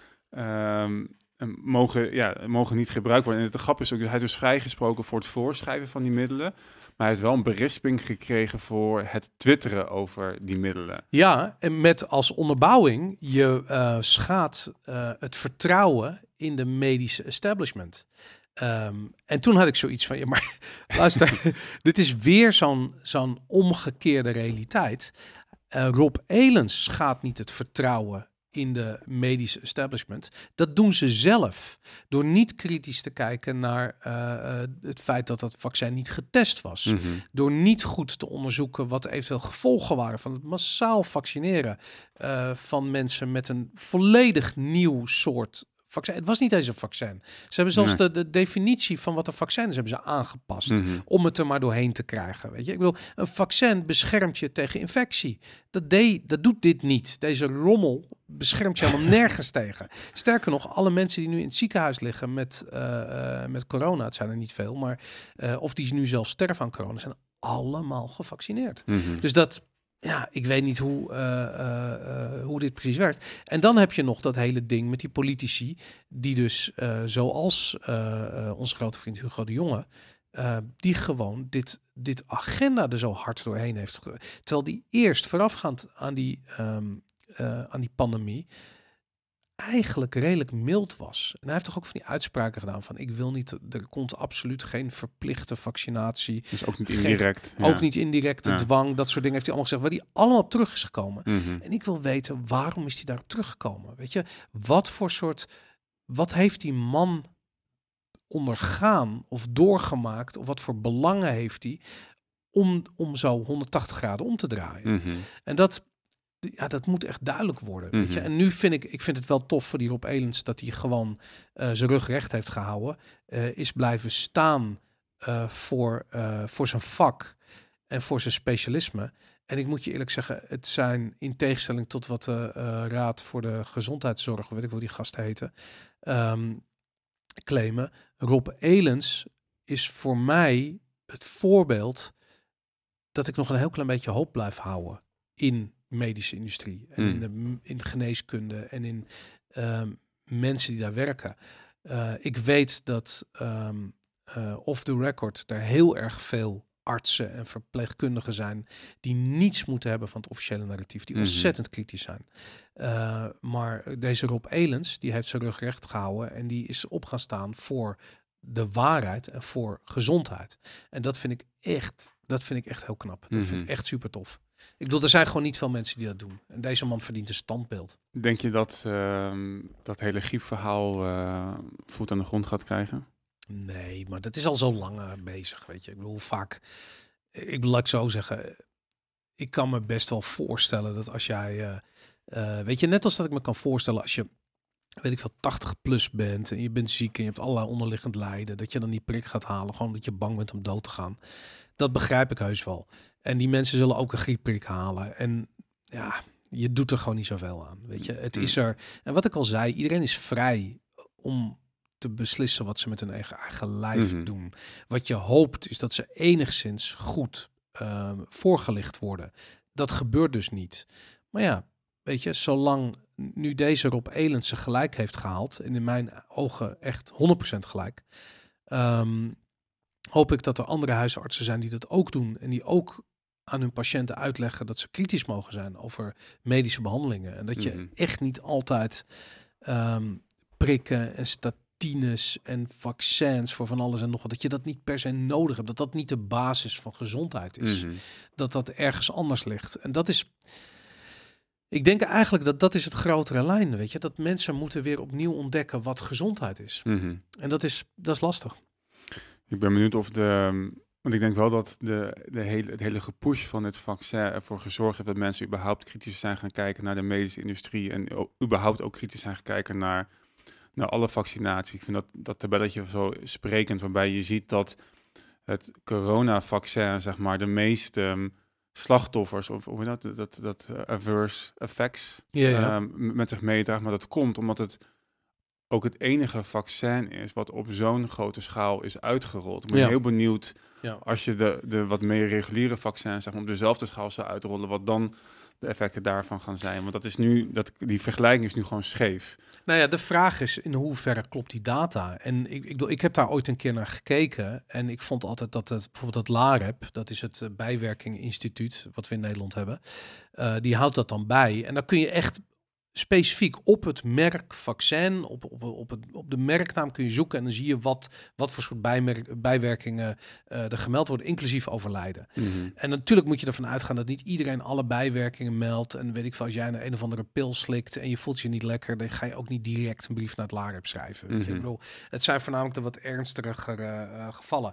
S2: mogen niet gebruikt worden. En de grap is ook, hij is dus vrijgesproken voor het voorschrijven van die middelen. Maar hij heeft wel een berisping gekregen voor het twitteren over die middelen.
S1: Ja, en met als onderbouwing, je schaadt het vertrouwen in de medische establishment. En toen had ik zoiets van, ja, maar luister, dit is weer zo'n omgekeerde realiteit. Rob Elens schaadt niet het vertrouwen in de medische establishment. Dat doen ze zelf door niet kritisch te kijken naar het feit dat dat vaccin niet getest was.
S2: Mm-hmm.
S1: Door niet goed te onderzoeken wat eventueel gevolgen waren van het massaal vaccineren van mensen met een volledig nieuw soort vaccin. Het was niet eens een vaccin. Ze hebben zelfs de definitie van wat een vaccin is, hebben ze aangepast om het er maar doorheen te krijgen. Weet je, ik bedoel, een vaccin beschermt je tegen infectie. Dat doet dit niet. Deze rommel beschermt je helemaal nergens tegen. Sterker nog, alle mensen die nu in het ziekenhuis liggen met corona, het zijn er niet veel, maar of die nu zelfs sterven aan corona, zijn allemaal gevaccineerd.
S2: Mm-hmm.
S1: Dus ik weet niet hoe dit precies werkt. En dan heb je nog dat hele ding met die politici, die dus zoals onze grote vriend Hugo de Jonge, die gewoon dit agenda er zo hard doorheen heeft. Terwijl die eerst voorafgaand aan die pandemie eigenlijk redelijk mild was. En hij heeft toch ook van die uitspraken gedaan van ik wil niet, er komt absoluut geen verplichte vaccinatie.
S2: Dus ook niet indirect.
S1: Ook niet indirecte dwang, dat soort dingen heeft hij allemaal gezegd, waar hij allemaal op terug is gekomen.
S2: Mm-hmm.
S1: En ik wil weten, waarom is hij daarop teruggekomen? Weet je, wat heeft die man ondergaan of doorgemaakt, of wat voor belangen heeft hij om zo 180 graden om te draaien?
S2: Mm-hmm.
S1: En dat moet echt duidelijk worden. Weet je? En nu vind ik het wel tof voor die Rob Elens dat hij gewoon zijn rug recht heeft gehouden. Is blijven staan voor zijn vak en voor zijn specialisme. En ik moet je eerlijk zeggen, het zijn in tegenstelling tot wat de Raad voor de Gezondheidszorg, weet ik hoe die gasten heten, claimen. Rob Elens is voor mij het voorbeeld dat ik nog een heel klein beetje hoop blijf houden in medische industrie en in geneeskunde en in mensen die daar werken. Ik weet dat off the record er heel erg veel artsen en verpleegkundigen zijn die niets moeten hebben van het officiële narratief, die ontzettend kritisch zijn. Maar deze Rob Elens, die heeft zijn rug recht gehouden en die is op gaan staan voor de waarheid en voor gezondheid. En dat vind ik echt heel knap. Dat vind ik echt super tof. Ik bedoel, er zijn gewoon niet veel mensen die dat doen. En deze man verdient een standbeeld.
S2: Denk je dat dat hele griepverhaal voet aan de grond gaat krijgen?
S1: Nee, maar dat is al zo lang bezig, weet je. Ik bedoel, hoe vaak... laat ik zo zeggen, ik kan me best wel voorstellen dat als jij... weet je, net als dat ik me kan voorstellen als je, weet ik veel, 80 plus bent en je bent ziek en je hebt allerlei onderliggend lijden, dat je dan die prik gaat halen, gewoon omdat je bang bent om dood te gaan. Dat begrijp ik heus wel. En die mensen zullen ook een griepprik halen. En ja, je doet er gewoon niet zoveel aan, weet je. Het is er. En wat ik al zei, iedereen is vrij om te beslissen wat ze met hun eigen lijf
S2: Mhm.
S1: doen. Wat je hoopt is dat ze enigszins goed voorgelicht worden. Dat gebeurt dus niet. Maar ja, weet je, zolang nu deze Rob Elens zijn gelijk heeft gehaald, en in mijn ogen echt 100% gelijk, hoop ik dat er andere huisartsen zijn die dat ook doen en die ook aan hun patiënten uitleggen dat ze kritisch mogen zijn over medische behandelingen. En dat je echt niet altijd prikken en statines en vaccins voor van alles en nog wat, dat je dat niet per se nodig hebt. Dat dat niet de basis van gezondheid is. Dat dat ergens anders ligt. En dat is... Ik denk eigenlijk dat dat is het grotere lijn, weet je. Dat mensen moeten weer opnieuw ontdekken wat gezondheid is. En dat is lastig.
S2: Ik ben benieuwd of want ik denk wel dat het hele gepush van het vaccin ervoor gezorgd heeft dat mensen überhaupt kritisch zijn gaan kijken naar de medische industrie en überhaupt ook kritisch zijn gaan kijken naar alle vaccinaties. Ik vind dat tabelletje zo sprekend, waarbij je ziet dat het coronavaccin, zeg maar, de meeste slachtoffers of hoe dat adverse effects met zich meedraagt. Maar dat komt omdat het ook het enige vaccin is wat op zo'n grote schaal is uitgerold. Ik ben heel benieuwd als je de wat meer reguliere vaccins, zeg maar, op dezelfde schaal zou uitrollen, wat dan de effecten daarvan gaan zijn. Want dat is nu, die vergelijking is nu gewoon scheef.
S1: Nou ja, de vraag is in hoeverre klopt die data? En ik heb daar ooit een keer naar gekeken en ik vond altijd dat bijvoorbeeld het LAREP, dat is het bijwerkingeninstituut wat we in Nederland hebben, die houdt dat dan bij. En dan kun je echt specifiek op het merk vaccin, op de merknaam kun je zoeken en dan zie je wat voor soort bijwerkingen er gemeld worden, inclusief overlijden. En natuurlijk moet je ervan uitgaan dat niet iedereen alle bijwerkingen meldt. En weet ik veel, als jij een of andere pil slikt en je voelt je niet lekker, dan ga je ook niet direct een brief naar het LAREP schrijven. Weet je? Ik bedoel, het zijn voornamelijk de wat ernstiger gevallen.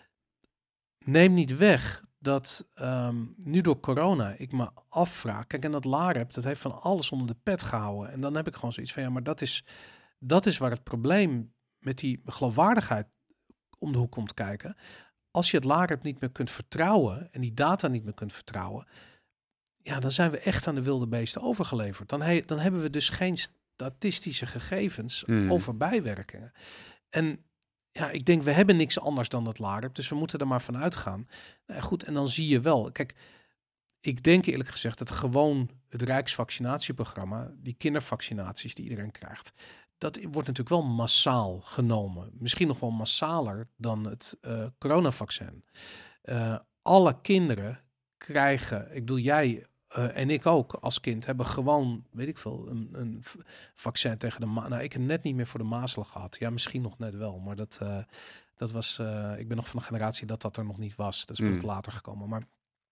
S1: Neem niet weg dat nu door corona ik me afvraag. Kijk, en dat LAREP, dat heeft van alles onder de pet gehouden. En dan heb ik gewoon zoiets van, ja, maar dat is waar het probleem met die geloofwaardigheid om de hoek komt kijken. Als je het LAREP niet meer kunt vertrouwen en die data niet meer kunt vertrouwen, ja, dan zijn we echt aan de wilde beesten overgeleverd. Dan hebben we dus geen statistische gegevens over bijwerkingen. En ja, ik denk, we hebben niks anders dan dat LAREP, dus we moeten er maar van uitgaan. Nou, goed, en dan zie je wel. Kijk, ik denk eerlijk gezegd dat gewoon het Rijksvaccinatieprogramma, die kindervaccinaties die iedereen krijgt, dat wordt natuurlijk wel massaal genomen. Misschien nog wel massaler dan het coronavaccin. Alle kinderen krijgen, ik bedoel jij en ik ook als kind, hebben gewoon, weet ik veel, een vaccin tegen de nou, ik heb net niet meer voor de mazelen gehad. Ja, misschien nog net wel, maar dat was, ik ben nog van een generatie dat er nog niet was. Dat is pas later gekomen, maar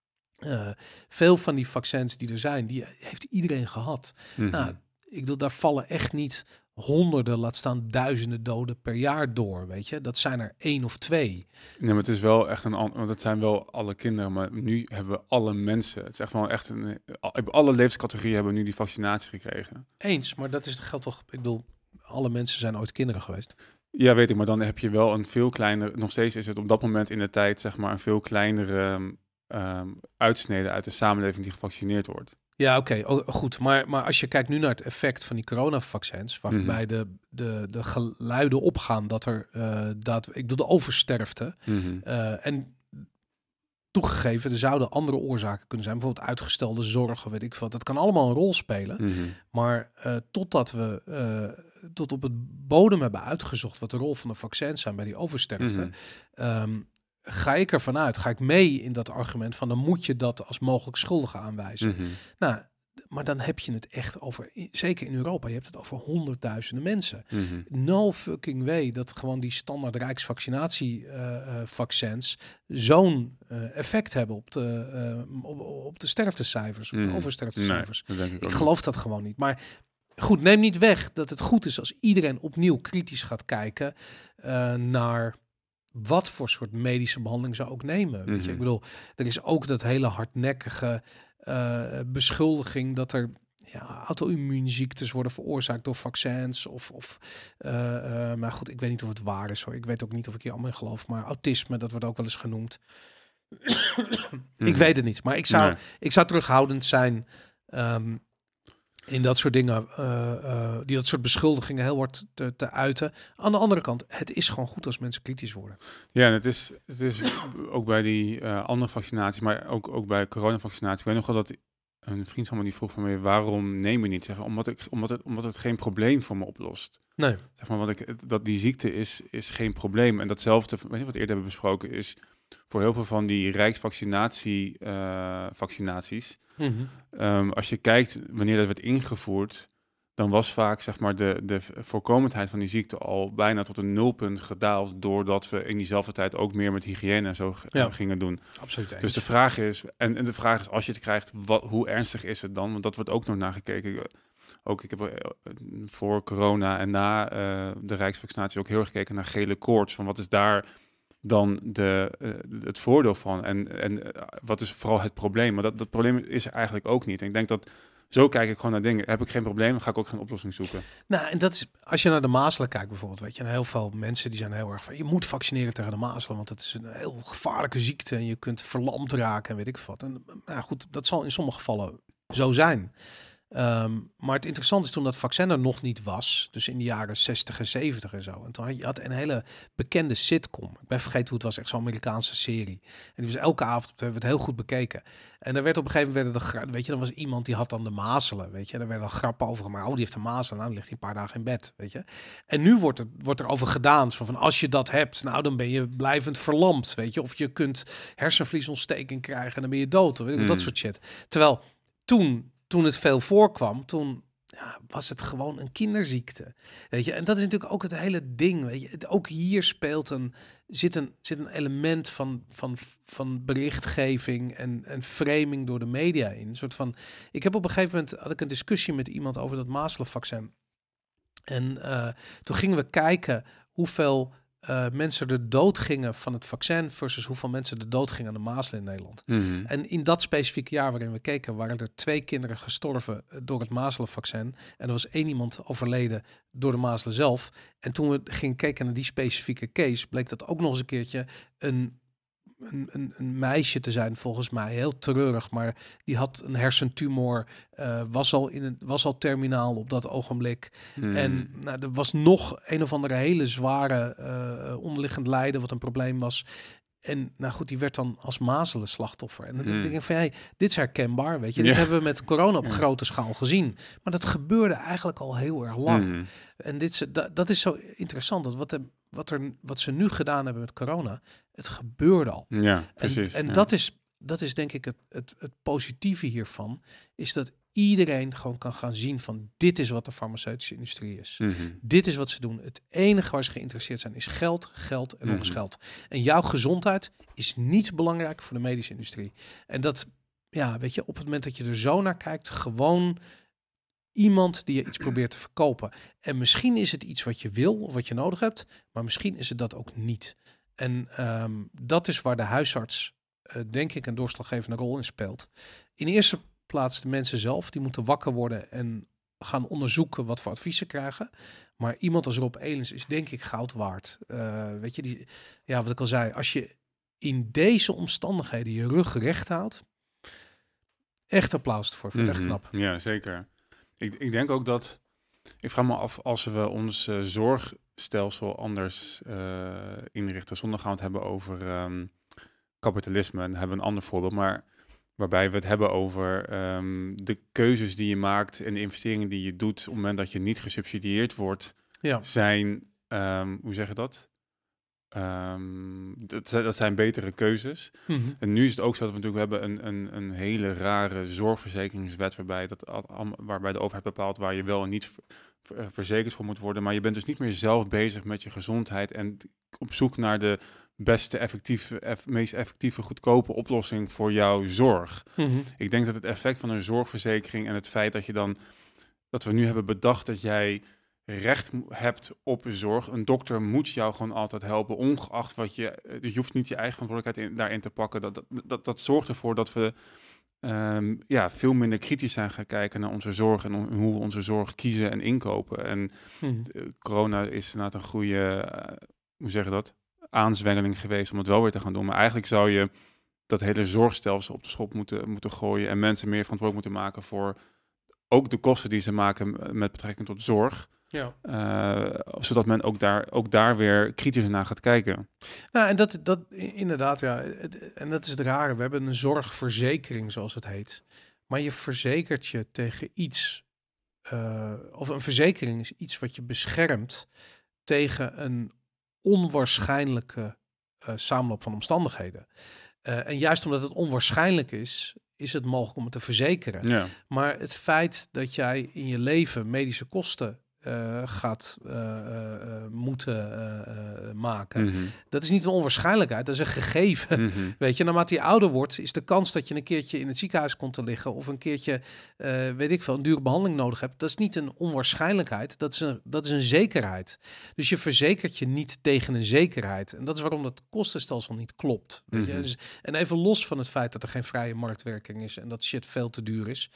S1: veel van die vaccins die er zijn, die heeft iedereen gehad. Nou, ik bedoel, daar vallen echt niet honderden, laat staan duizenden doden per jaar door, weet je. Dat zijn er 1 of 2.
S2: Nee, maar het is wel echt want het zijn wel alle kinderen, maar nu hebben we alle mensen. Het is echt wel echt alle levenscategorieën hebben nu die vaccinatie gekregen.
S1: Eens, maar dat geldt toch, ik bedoel, alle mensen zijn ooit kinderen geweest.
S2: Ja, weet ik, maar dan heb je wel een veel kleiner, nog steeds is het op dat moment in de tijd, zeg maar, een veel kleinere uitsnede uit de samenleving die gevaccineerd wordt.
S1: Ja, oké, goed. Maar als je kijkt nu naar het effect van die coronavaccins, waarbij de geluiden opgaan dat er ik bedoel de oversterfte en toegegeven, er zouden andere oorzaken kunnen zijn, bijvoorbeeld uitgestelde zorgen, weet ik veel. Dat kan allemaal een rol spelen. Maar totdat we tot op het bodem hebben uitgezocht wat de rol van de vaccins zijn bij die oversterfte, ga ik ervan uit, ga ik mee in dat argument van dan moet je dat als mogelijk schuldige aanwijzen. Nou, maar dan heb je het echt over, zeker in Europa, je hebt het over honderdduizenden mensen. No fucking way dat gewoon die standaard rijksvaccinatievaccins zo'n effect hebben op de sterftecijfers, op de oversterftecijfers.
S2: Nee,
S1: ik geloof dat gewoon niet. Maar goed, neem niet weg dat het goed is als iedereen opnieuw kritisch gaat kijken naar wat voor soort medische behandeling ze ook nemen. Weet je? Ik bedoel, er is ook dat hele hardnekkige beschuldiging dat er auto-immuunziektes worden veroorzaakt door vaccins maar goed, ik weet niet of het waar is hoor. Ik weet ook niet of ik hier allemaal in geloof, maar autisme, dat wordt ook wel eens genoemd. Ik weet het niet, maar ik zou terughoudend zijn in dat soort dingen, die dat soort beschuldigingen heel hard te uiten. Aan de andere kant, het is gewoon goed als mensen kritisch worden.
S2: Ja, en het is ook bij die andere vaccinaties, maar ook bij coronavaccinatie. Ik weet nog wel dat een vriend van me die vroeg van mij, waarom neem je niet? Zeg maar, omdat het geen probleem voor me oplost.
S1: Nee.
S2: Zeg maar, dat die ziekte is geen probleem. En datzelfde, weet je wat we eerder hebben besproken, is voor heel veel van die vaccinaties. Als je kijkt wanneer dat werd ingevoerd, dan was vaak zeg maar de voorkomendheid van die ziekte al bijna tot een nulpunt gedaald, doordat we in diezelfde tijd ook meer met hygiëne en zo gingen doen.
S1: Absoluut eens.
S2: Dus de vraag is, en de vraag is als je het krijgt, hoe ernstig is het dan? Want dat wordt ook nog nagekeken. Ook ik heb voor corona en na de Rijksvaccinatie ook heel erg gekeken naar gele koorts. Van wat is daar dan het voordeel van? En wat is vooral het probleem? Maar dat probleem is er eigenlijk ook niet. En ik denk dat zo kijk ik gewoon naar dingen. Heb ik geen probleem, dan ga ik ook geen oplossing zoeken.
S1: Nou, en dat is, als je naar de mazelen kijkt bijvoorbeeld, weet je, en heel veel mensen die zijn heel erg van, je moet vaccineren tegen de mazelen, want het is een heel gevaarlijke ziekte en je kunt verlamd raken en weet ik wat. En nou goed, dat zal in sommige gevallen zo zijn. Maar het interessante is toen dat vaccin er nog niet was, dus in de jaren 60 en 70 en zo. En toen had een hele bekende sitcom. Ik ben vergeten hoe het was, echt zo'n Amerikaanse serie. En die was elke avond, we hebben het heel goed bekeken. En er werd op een gegeven moment, weet je, er was iemand die had dan de mazelen, weet je. En er werden dan grappen over gemaakt. Oh, die heeft de mazelen, nou, dan ligt hij een paar dagen in bed, weet je. En nu wordt er over gedaan, zo van als je dat hebt, nou, dan ben je blijvend verlamd, weet je. Of je kunt hersenvliesontsteking krijgen en dan ben je dood, weet je, dat soort shit. Terwijl toen het veel voorkwam, toen was het gewoon een kinderziekte. Weet je, en dat is natuurlijk ook het hele ding. Weet je, ook hier zit een element van berichtgeving en framing door de media in. Een soort van. Ik heb op een gegeven moment had ik een discussie met iemand over dat mazelenvaccin. En toen gingen we kijken hoeveel mensen er dood gingen van het vaccin versus hoeveel mensen er dood gingen aan de mazelen in Nederland. En in dat specifieke jaar waarin we keken, waren er 2 kinderen gestorven door het mazelenvaccin. En er was 1 iemand overleden door de mazelen zelf. En toen we gingen kijken naar die specifieke case, bleek dat ook nog eens een keertje een meisje te zijn, volgens mij. Heel treurig, maar die had een hersentumor, was al terminaal op dat ogenblik. En nou, er was nog een of andere hele zware onderliggend lijden, wat een probleem was. En nou goed, die werd dan als mazelen slachtoffer. En dan denk ik van, dit is herkenbaar, weet je. Dit hebben we met corona op grote schaal gezien. Maar dat gebeurde eigenlijk al heel erg lang. En dat is zo interessant, dat wat ze nu gedaan hebben met corona, het gebeurde al.
S2: Ja, precies.
S1: En dat is denk ik het positieve hiervan, is dat iedereen gewoon kan gaan zien van dit is wat de farmaceutische industrie is. Dit is wat ze doen. Het enige waar ze geïnteresseerd zijn is geld, geld en nog eens geld. En jouw gezondheid is niet belangrijk voor de medische industrie. En dat, weet je, op het moment dat je er zo naar kijkt, gewoon iemand die je iets probeert te verkopen. En misschien is het iets wat je wil of wat je nodig hebt, maar misschien is het dat ook niet. En dat is waar de huisarts, denk ik, een doorslaggevende rol in speelt. In de eerste plaats de mensen zelf, die moeten wakker worden en gaan onderzoeken wat voor advies ze krijgen. Maar iemand als Rob Elens is denk ik goud waard. Weet je, wat ik al zei, als je in deze omstandigheden je rug recht houdt, echt applaus ervoor. Vind het echt knap.
S2: Ja, zeker. Ik denk ook dat, ik vraag me af, als we ons zorgstelsel anders inrichten, zonder gaan we het hebben over kapitalisme, en dan hebben we een ander voorbeeld, maar waarbij we het hebben over de keuzes die je maakt en de investeringen die je doet op het moment dat je niet gesubsidieerd wordt, zijn, hoe zeg je dat? Dat zijn betere keuzes. En nu is het ook zo dat we natuurlijk hebben een hele rare zorgverzekeringswet waarbij de overheid bepaalt waar je wel en niet verzekerd voor moet worden. Maar je bent dus niet meer zelf bezig met je gezondheid en op zoek naar de beste, meest effectieve, goedkope oplossing voor jouw zorg. Ik denk dat het effect van een zorgverzekering en het feit dat we nu hebben bedacht dat jij recht hebt op zorg. Een dokter moet jou gewoon altijd helpen, ongeacht wat je. Dus je hoeft niet je eigen verantwoordelijkheid daarin te pakken. Dat zorgt ervoor dat we veel minder kritisch zijn gaan kijken naar onze zorg en hoe we onze zorg kiezen en inkopen. En corona is inderdaad een goede, hoe zeg je dat, aanzwengeling geweest om het wel weer te gaan doen. Maar eigenlijk zou je dat hele zorgstelsel op de schop moeten gooien en mensen meer verantwoordelijk moeten maken voor ook de kosten die ze maken met betrekking tot zorg.
S1: Ja.
S2: Zodat men ook daar weer kritischer naar gaat kijken.
S1: Nou, en dat inderdaad, ja. En dat is het rare. We hebben een zorgverzekering, zoals het heet. Maar je verzekert je tegen iets. Of een verzekering is iets wat je beschermt tegen een onwaarschijnlijke samenloop van omstandigheden. En juist omdat het onwaarschijnlijk is het mogelijk om het te verzekeren.
S2: Ja.
S1: Maar het feit dat jij in je leven medische kosten gaat moeten maken.
S2: Mhm.
S1: Dat is niet een onwaarschijnlijkheid, dat is een gegeven.
S2: Mhm.
S1: Weet je, naarmate je ouder wordt, is de kans dat je een keertje in het ziekenhuis komt te liggen of een keertje, weet ik veel, een dure behandeling nodig hebt. Dat is niet een onwaarschijnlijkheid, dat is een zekerheid. Dus je verzekert je niet tegen een zekerheid. En dat is waarom dat kostenstelsel niet klopt. Weet je?
S2: Mhm.
S1: Dus, en even los van het feit dat er geen vrije marktwerking is en dat shit veel te duur is.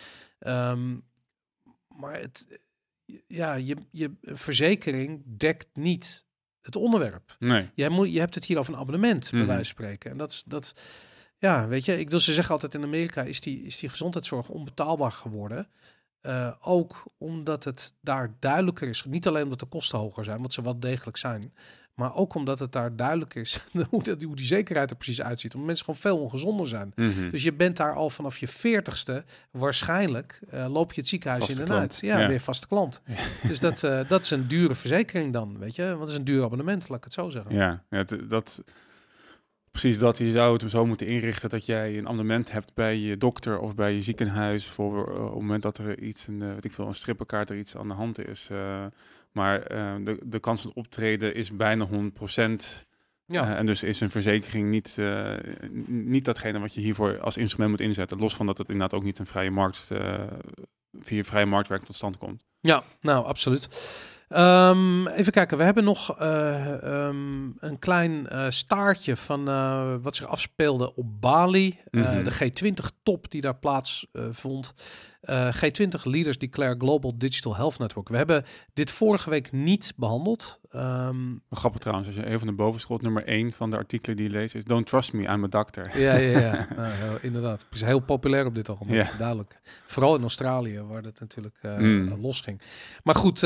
S1: Maar je verzekering dekt niet het onderwerp.
S2: Nee.
S1: Je hebt het hier over een abonnement, bij
S2: Mhm.
S1: wijze van spreken. En dat, ja, weet je, ze zeggen altijd in Amerika is die gezondheidszorg onbetaalbaar geworden. Ook omdat het daar duidelijker is. Niet alleen omdat de kosten hoger zijn, wat ze wel degelijk zijn. Maar ook omdat het daar duidelijk is hoe die zekerheid er precies uitziet. Omdat mensen gewoon veel ongezonder zijn.
S2: Mhm.
S1: Dus je bent daar al vanaf je 40ste waarschijnlijk loop je het ziekenhuis
S2: Vaste
S1: in en uit.
S2: klant.
S1: Ja,
S2: Ja.
S1: ben je vaste klant. Dus dat is een dure verzekering dan, weet je. Want het is een duur abonnement, laat ik het zo zeggen.
S2: Ja, precies dat. Je zou het zo moeten inrichten dat jij een abonnement hebt bij je dokter of bij je ziekenhuis voor op het moment dat er iets, een strippenkaart, er iets aan de hand is. Maar de kans van optreden is bijna 100%.
S1: Ja.
S2: En dus is een verzekering niet datgene wat je hiervoor als instrument moet inzetten. Los van dat het inderdaad ook niet een via vrije marktwerking tot stand komt.
S1: Ja, nou, absoluut. Even kijken, we hebben nog een klein staartje van wat zich afspeelde op Bali.
S2: Mhm.
S1: De G20-top die daar plaatsvond. G20 Leaders Declare Global Digital Health Network. We hebben dit vorige week niet behandeld.
S2: Grappig trouwens, als je even naar boven scrolt, nummer 1 van de artikelen die je leest is Don't trust me, I'm a doctor.
S1: Ja. Inderdaad. Het is heel populair op dit ogenblik,
S2: Ja.
S1: duidelijk. Vooral in Australië, waar dat natuurlijk losging. Maar goed,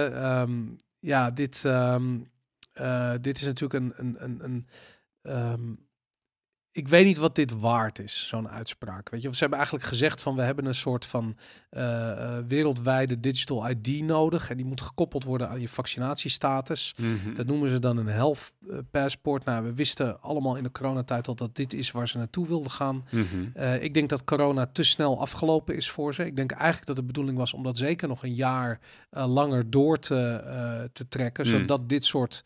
S1: dit is natuurlijk een ik weet niet wat dit waard is, zo'n uitspraak. Weet je, ze hebben eigenlijk gezegd van we hebben een soort van wereldwijde digital ID nodig en die moet gekoppeld worden aan je vaccinatiestatus.
S2: Mhm.
S1: Dat noemen ze dan een health passport. Nou, we wisten allemaal in de coronatijd al dat dit is waar ze naartoe wilden gaan.
S2: Mhm.
S1: Ik denk dat corona te snel afgelopen is voor ze. Ik denk eigenlijk dat de bedoeling was om dat zeker nog een jaar langer door te trekken, zodat dit soort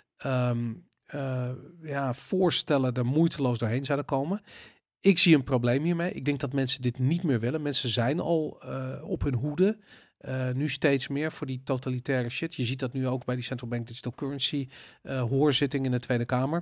S1: voorstellen er moeiteloos doorheen zouden komen. Ik zie een probleem hiermee. Ik denk dat mensen dit niet meer willen. Mensen zijn al op hun hoede. Nu steeds meer voor die totalitaire shit. Je ziet dat nu ook bij die Central Bank Digital Currency hoorzitting in de Tweede Kamer.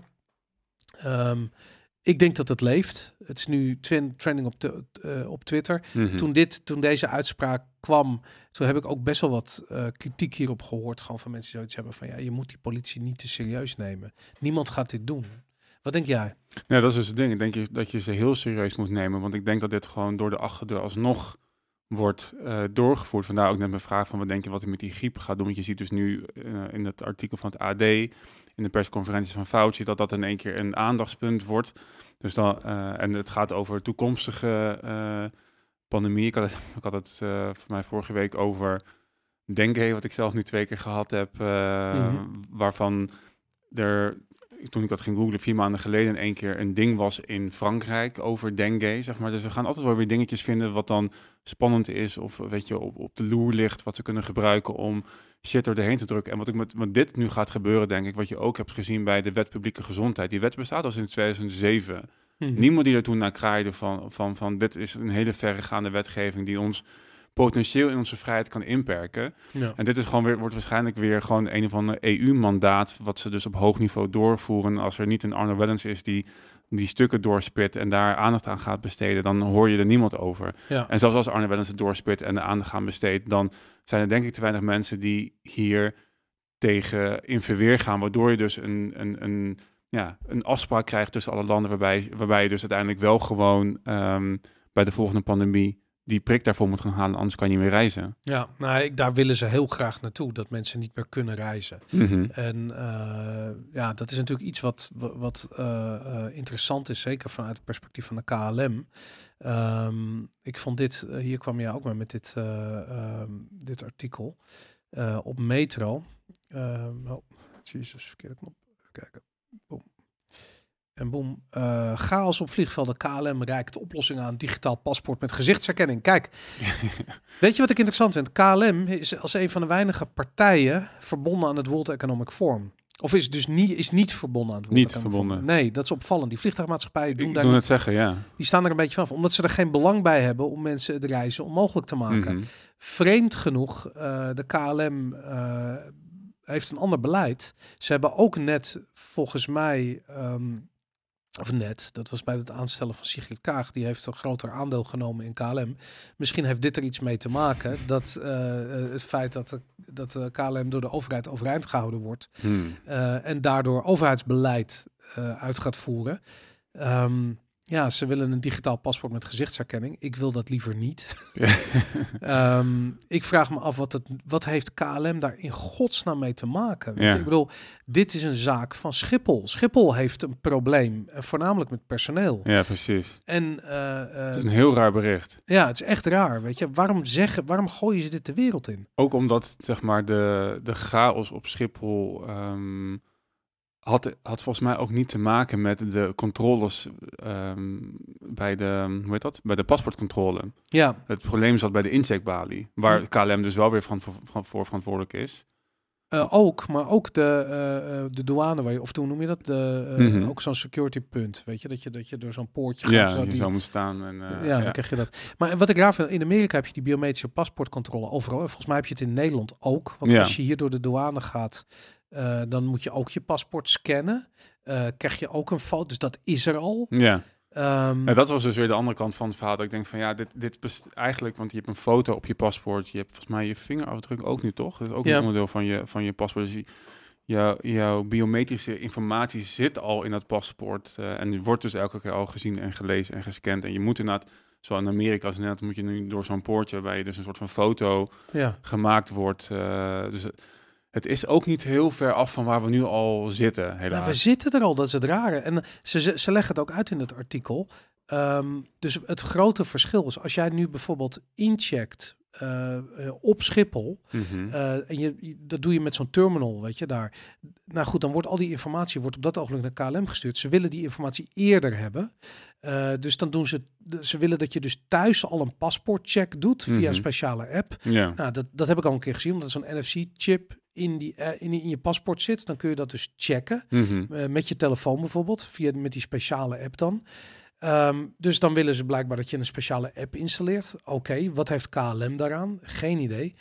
S1: Ik denk dat het leeft. Het is nu trending op Twitter.
S2: Mhm.
S1: Toen deze uitspraak kwam, toen heb ik ook best wel wat kritiek hierop gehoord. Gewoon van mensen die zoiets hebben van, ja, je moet die politie niet te serieus nemen. Niemand gaat dit doen. Wat denk jij?
S2: Ja, dat is dus het ding. Ik denk dat je ze heel serieus moet nemen. Want ik denk dat dit gewoon door de achterdeur alsnog wordt doorgevoerd. Vandaar ook net mijn vraag van wat denk je wat er met die griep gaat doen. Want je ziet dus nu in het artikel van het AD, in de persconferenties van Fauci, dat in één keer een aandachtspunt wordt. Dus en het gaat over toekomstige pandemie. Ik had het voor mij vorige week over dengue, wat ik zelf nu 2 keer gehad heb. Waarvan toen ik dat ging googlen 4 maanden geleden 1 keer een ding was in Frankrijk over dengue, zeg maar. Dus we gaan altijd wel weer dingetjes vinden wat dan spannend is of weet je, op de loer ligt, wat ze kunnen gebruiken om shit er doorheen te drukken. En wat ik met dit nu gaat gebeuren, denk ik, wat je ook hebt gezien bij de wet publieke gezondheid. Die wet bestaat al sinds 2007. Niemand die er toen naar kraaide van dit is een hele verregaande wetgeving die ons potentieel in onze vrijheid kan inperken.
S1: Ja.
S2: En dit is wordt waarschijnlijk weer gewoon een of ander EU-mandaat, wat ze dus op hoog niveau doorvoeren. Als er niet een Arno Wellens is die stukken doorspit en daar aandacht aan gaat besteden, dan hoor je er niemand over.
S1: Ja.
S2: En zelfs als Arno Wellens het doorspit en de aandacht aan besteedt, dan zijn er denk ik te weinig mensen die hier tegen in verweer gaan, waardoor je dus een afspraak krijgt tussen alle landen waarbij je dus uiteindelijk wel gewoon bij de volgende pandemie die prik daarvoor moet gaan halen, anders kan je niet meer reizen.
S1: Ja, nou, daar willen ze heel graag naartoe, dat mensen niet meer kunnen reizen.
S2: Mhm.
S1: En dat is natuurlijk iets wat interessant is, zeker vanuit het perspectief van de KLM. Ik vond dit, hier kwam jij ook maar met dit artikel op Metro. Jezus, verkeerde knop. Even kijken. Boom. En boom. Chaos op vliegvelden. KLM reikt oplossing aan. Digitaal paspoort met gezichtsherkenning. Kijk, weet je wat ik interessant vind? KLM is als een van de weinige partijen verbonden aan het World Economic Forum. Of is dus niet verbonden aan het World
S2: Niet
S1: Economic
S2: verbonden.
S1: Forum. Nee, dat is opvallend. Die vliegtuigmaatschappijen doen
S2: Ik
S1: daar
S2: wil
S1: niet,
S2: het zeggen, ja.
S1: die staan er een beetje vanaf. Omdat ze er geen belang bij hebben om mensen het reizen onmogelijk te maken.
S2: Mhm.
S1: Vreemd genoeg, de KLM heeft een ander beleid. Ze hebben ook net, volgens mij, dat was bij het aanstellen van Sigrid Kaag, die heeft een groter aandeel genomen in KLM. Misschien heeft dit er iets mee te maken, dat het feit dat de KLM door de overheid overeind gehouden wordt en daardoor overheidsbeleid uit gaat voeren. Ze willen een digitaal paspoort met gezichtsherkenning. Ik wil dat liever niet. Ik vraag me af, wat heeft KLM daar in godsnaam mee te maken? Weet je? Ik bedoel, dit is een zaak van Schiphol. Schiphol heeft een probleem, voornamelijk met personeel.
S2: Ja, precies.
S1: En,
S2: het is een heel raar bericht.
S1: Ja, het is echt raar, weet je. Waarom gooien ze dit de wereld in?
S2: Ook omdat, zeg maar, de chaos op Schiphol had volgens mij ook niet te maken met de controles bij de paspoortcontrole.
S1: Ja.
S2: Het probleem zat bij de incheckbalie, waar KLM dus wel weer voor verantwoordelijk is.
S1: Maar ook de douane, waar je, of hoe noem je dat? Ook zo'n security punt, weet je, dat je door zo'n poortje gaat.
S2: Ja, je zou moet staan. En,
S1: dan krijg je dat. Maar wat ik raar vind, in Amerika heb je die biometrische paspoortcontrole overal. En volgens mij heb je het in Nederland ook. Want als je hier door de douane gaat, dan moet je ook je paspoort scannen. Krijg je ook een foto, dus dat is er al.
S2: Ja. Dat was dus weer de andere kant van het verhaal. Dat ik denk van ja, dit eigenlijk, want je hebt een foto op je paspoort. Je hebt volgens mij je vingerafdruk ook nu, toch? Dat is ook een onderdeel van je paspoort. Dus jouw biometrische informatie zit al in dat paspoort. En die wordt dus elke keer al gezien en gelezen en gescand. En je moet inderdaad, zo in Amerika als net, moet je nu door zo'n poortje waarbij je dus een soort van foto gemaakt wordt. Dus het is ook niet heel ver af van waar we nu al zitten, helaas.
S1: Nou, we zitten er al, dat is het rare. En ze leggen het ook uit in het artikel. Dus het grote verschil is, als jij nu bijvoorbeeld incheckt op Schiphol, en dat doe je met zo'n terminal, weet je, daar. Nou goed, dan wordt al die informatie op dat ogenblik naar KLM gestuurd. Ze willen die informatie eerder hebben. Dus dan doen ze willen dat je dus thuis al een paspoortcheck doet via een speciale app.
S2: Ja.
S1: Nou, dat heb ik al een keer gezien, omdat zo'n NFC-chip in je paspoort zit. Dan kun je dat dus checken met je telefoon bijvoorbeeld, met die speciale app dan. Dus dan willen ze blijkbaar dat je een speciale app installeert. Oké, wat heeft KLM daaraan? Geen idee.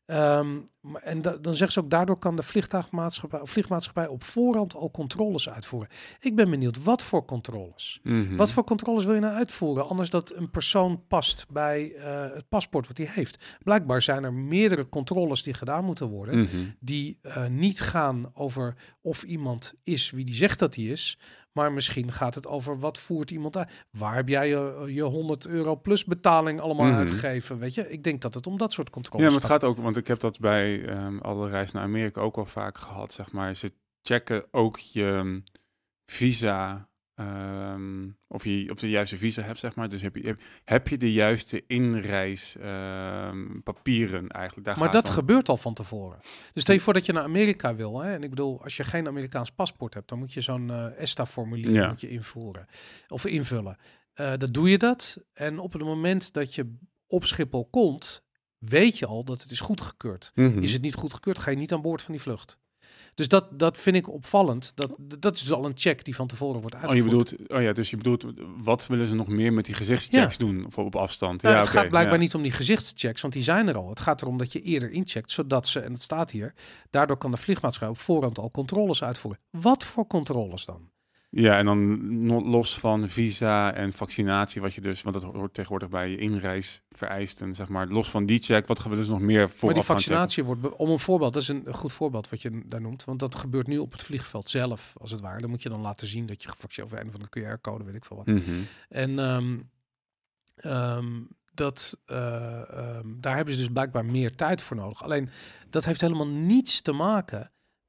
S1: En dan zeggen ze ook, daardoor kan de vliegmaatschappij op voorhand al controles uitvoeren. Ik ben benieuwd, wat voor controles? Wat voor controles wil je nou uitvoeren? Anders dat een persoon past bij het paspoort wat hij heeft. Blijkbaar zijn er meerdere controles die gedaan moeten worden. Die niet gaan over of iemand is wie die zegt dat hij is. Maar misschien gaat het over wat voert iemand uit. Waar heb jij je €100 plus betaling allemaal uitgegeven? Weet je, ik denk dat het om dat soort controles
S2: gaat. Ja, maar het gaat ook, want ik heb dat bij alle reizen naar Amerika ook al vaak gehad, zeg maar. Ze checken ook je visa, of je de juiste visa hebt, zeg maar. Dus heb je de juiste inreispapieren eigenlijk. Daar
S1: maar dat gebeurt al van tevoren. Dus stel je voor dat je naar Amerika wil. Hè? En ik bedoel, als je geen Amerikaans paspoort hebt, dan moet je zo'n ESTA-formulier moet je invoeren of invullen. Dat doe je dat. En op het moment dat je op Schiphol komt, weet je al dat het is goedgekeurd. Is het niet goedgekeurd, ga je niet aan boord van die vlucht. Dus dat vind ik opvallend. Dat is dus al een check die van tevoren wordt uitgevoerd.
S2: Dus je bedoelt, wat willen ze nog meer met die gezichtschecks doen op afstand?
S1: Nou, het gaat blijkbaar niet om die gezichtschecks, want die zijn er al. Het gaat erom dat je eerder incheckt, zodat ze, en het staat hier, daardoor kan de vliegmaatschappij op voorhand al controles uitvoeren. Wat voor controles dan?
S2: Ja, en dan los van visa en vaccinatie, wat je dus, want dat hoort tegenwoordig bij je inreisvereisten, zeg maar. Los van die check, wat gaan we dus nog meer voor?
S1: Maar die vaccinatie wordt, om een voorbeeld, dat is een goed voorbeeld wat je daar noemt, want dat gebeurt nu op het vliegveld zelf, als het ware. Dan moet je dan laten zien dat je gevaccineerd of een van de QR-code, weet ik veel wat. En daar hebben ze dus blijkbaar meer tijd voor nodig. Alleen dat heeft helemaal niets te maken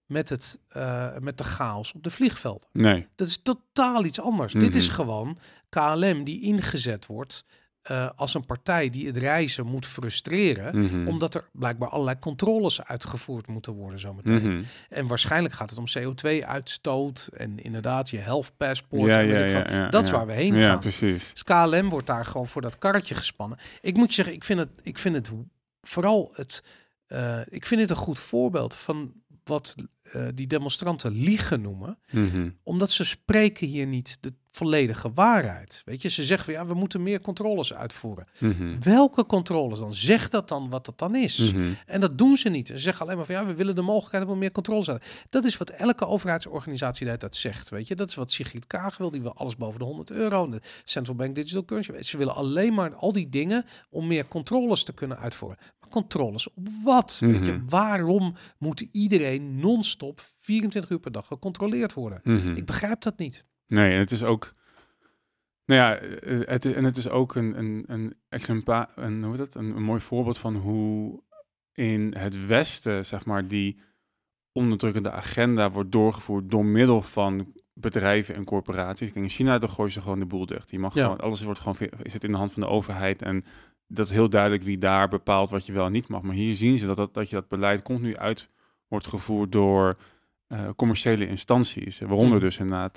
S1: met de chaos op de vliegvelden.
S2: Nee.
S1: Dat is totaal iets anders. Dit is gewoon KLM die ingezet wordt als een partij die het reizen moet frustreren, omdat er blijkbaar allerlei controles uitgevoerd moeten worden zometeen. En waarschijnlijk gaat het om CO2-uitstoot en inderdaad je health passport. Dat is waar we heen gaan.
S2: Ja, precies.
S1: Dus KLM wordt daar gewoon voor dat karretje gespannen. Ik moet je zeggen, ik vind het vooral ik vind het een goed voorbeeld van wat die demonstranten liegen noemen. Omdat ze spreken hier niet de volledige waarheid. Weet je, ze zeggen van ja, we moeten meer controles uitvoeren. Welke controles dan? Zeg dat dan wat dat dan is. En dat doen ze niet. Ze zeggen alleen maar van ja, we willen de mogelijkheid om meer controles uit. Dat is wat elke overheidsorganisatie dat zegt. Weet je, dat is wat Sigrid Kaag wil. Die wil alles boven de €100. De Central Bank Digital Currency. Ze willen alleen maar al die dingen om meer controles te kunnen uitvoeren. Maar controles op wat? Weet je, waarom moet iedereen non-stop 24 uur per dag gecontroleerd worden? Ik begrijp dat niet.
S2: Nee, en het is ook, nou ja, het is ook een exemplaar, hoe heet dat? Een mooi voorbeeld van hoe in het Westen, zeg maar, die onderdrukkende agenda wordt doorgevoerd door middel van bedrijven en corporaties. Kijk, in China, dan gooien ze gewoon de boel dicht. Je mag gewoon, alles wordt gewoon, is het in de hand van de overheid en dat is heel duidelijk wie daar bepaalt wat je wel en niet mag. Maar hier zien ze dat je dat beleid continu uit wordt gevoerd door commerciële instanties, waaronder dus inderdaad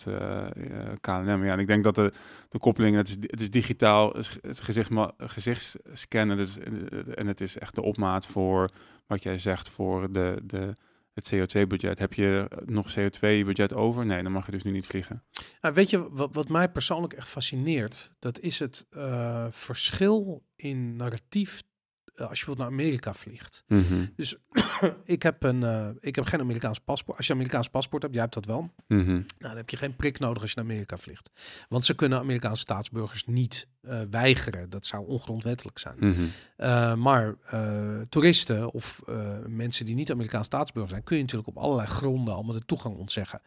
S2: KLM. Ja, en ik denk dat de koppeling, het is digitaal, het gezichtsscannen, dus, en het is echt de opmaat voor wat jij zegt voor het CO2-budget. Heb je nog CO2-budget over? Nee, dan mag je dus nu niet vliegen.
S1: Nou, weet je, wat mij persoonlijk echt fascineert, dat is het verschil in narratief als je bijvoorbeeld naar Amerika vliegt. Dus ik heb geen Amerikaans paspoort. Als je een Amerikaans paspoort hebt, jij hebt dat wel. Nou, dan heb je geen prik nodig als je naar Amerika vliegt. Want ze kunnen Amerikaanse staatsburgers niet weigeren. Dat zou ongrondwettelijk zijn. Maar toeristen of mensen die niet Amerikaans staatsburger zijn, kun je natuurlijk op allerlei gronden allemaal de toegang ontzeggen.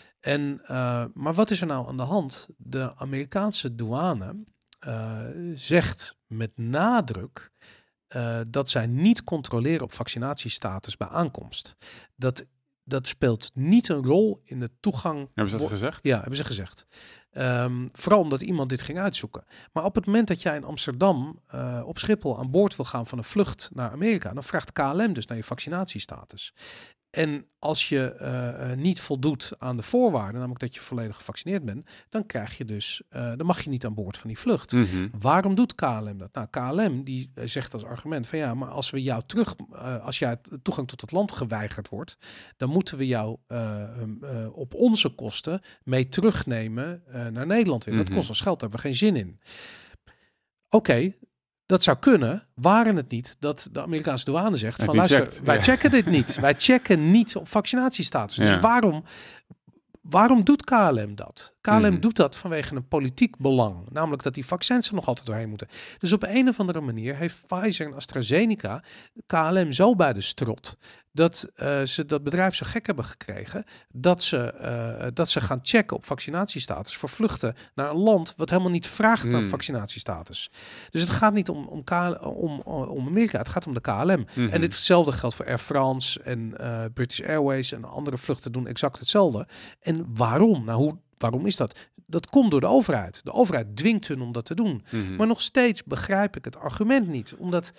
S1: Maar wat is er nou aan de hand? De Amerikaanse douane zegt met nadruk dat zij niet controleren op vaccinatiestatus bij aankomst. Dat speelt niet een rol in de toegang.
S2: Hebben ze dat gezegd?
S1: Ja, hebben ze gezegd. Vooral omdat iemand dit ging uitzoeken. Maar op het moment dat jij in Amsterdam op Schiphol aan boord wil gaan van een vlucht naar Amerika, dan vraagt KLM dus naar je vaccinatiestatus. En als je niet voldoet aan de voorwaarden, namelijk dat je volledig gevaccineerd bent, dan krijg je dus, dan mag je niet aan boord van die vlucht. Waarom doet KLM dat? Nou, KLM die zegt als argument van ja, maar als we jou als jij toegang tot het land geweigerd wordt, dan moeten we jou op onze kosten mee terugnemen naar Nederland weer. Dat kost ons geld, daar hebben we geen zin in. Oké. Dat zou kunnen, waren het niet dat de Amerikaanse douane zegt van luister, wij checken dit niet. Wij checken niet op vaccinatiestatus. Dus waarom doet KLM dat? KLM doet dat vanwege een politiek belang. Namelijk dat die vaccins er nog altijd doorheen moeten. Dus op een of andere manier heeft Pfizer en AstraZeneca KLM zo bij de strot dat ze dat bedrijf zo gek hebben gekregen dat ze gaan checken op vaccinatiestatus voor vluchten naar een land wat helemaal niet vraagt naar vaccinatiestatus. Dus het gaat niet om Amerika, het gaat om de KLM. En ditzelfde geldt voor Air France en British Airways en andere vluchten doen exact hetzelfde. En waarom? Nou, waarom is dat? Dat komt door de overheid. De overheid dwingt hun om dat te doen. Maar nog steeds begrijp ik het argument niet. Omdat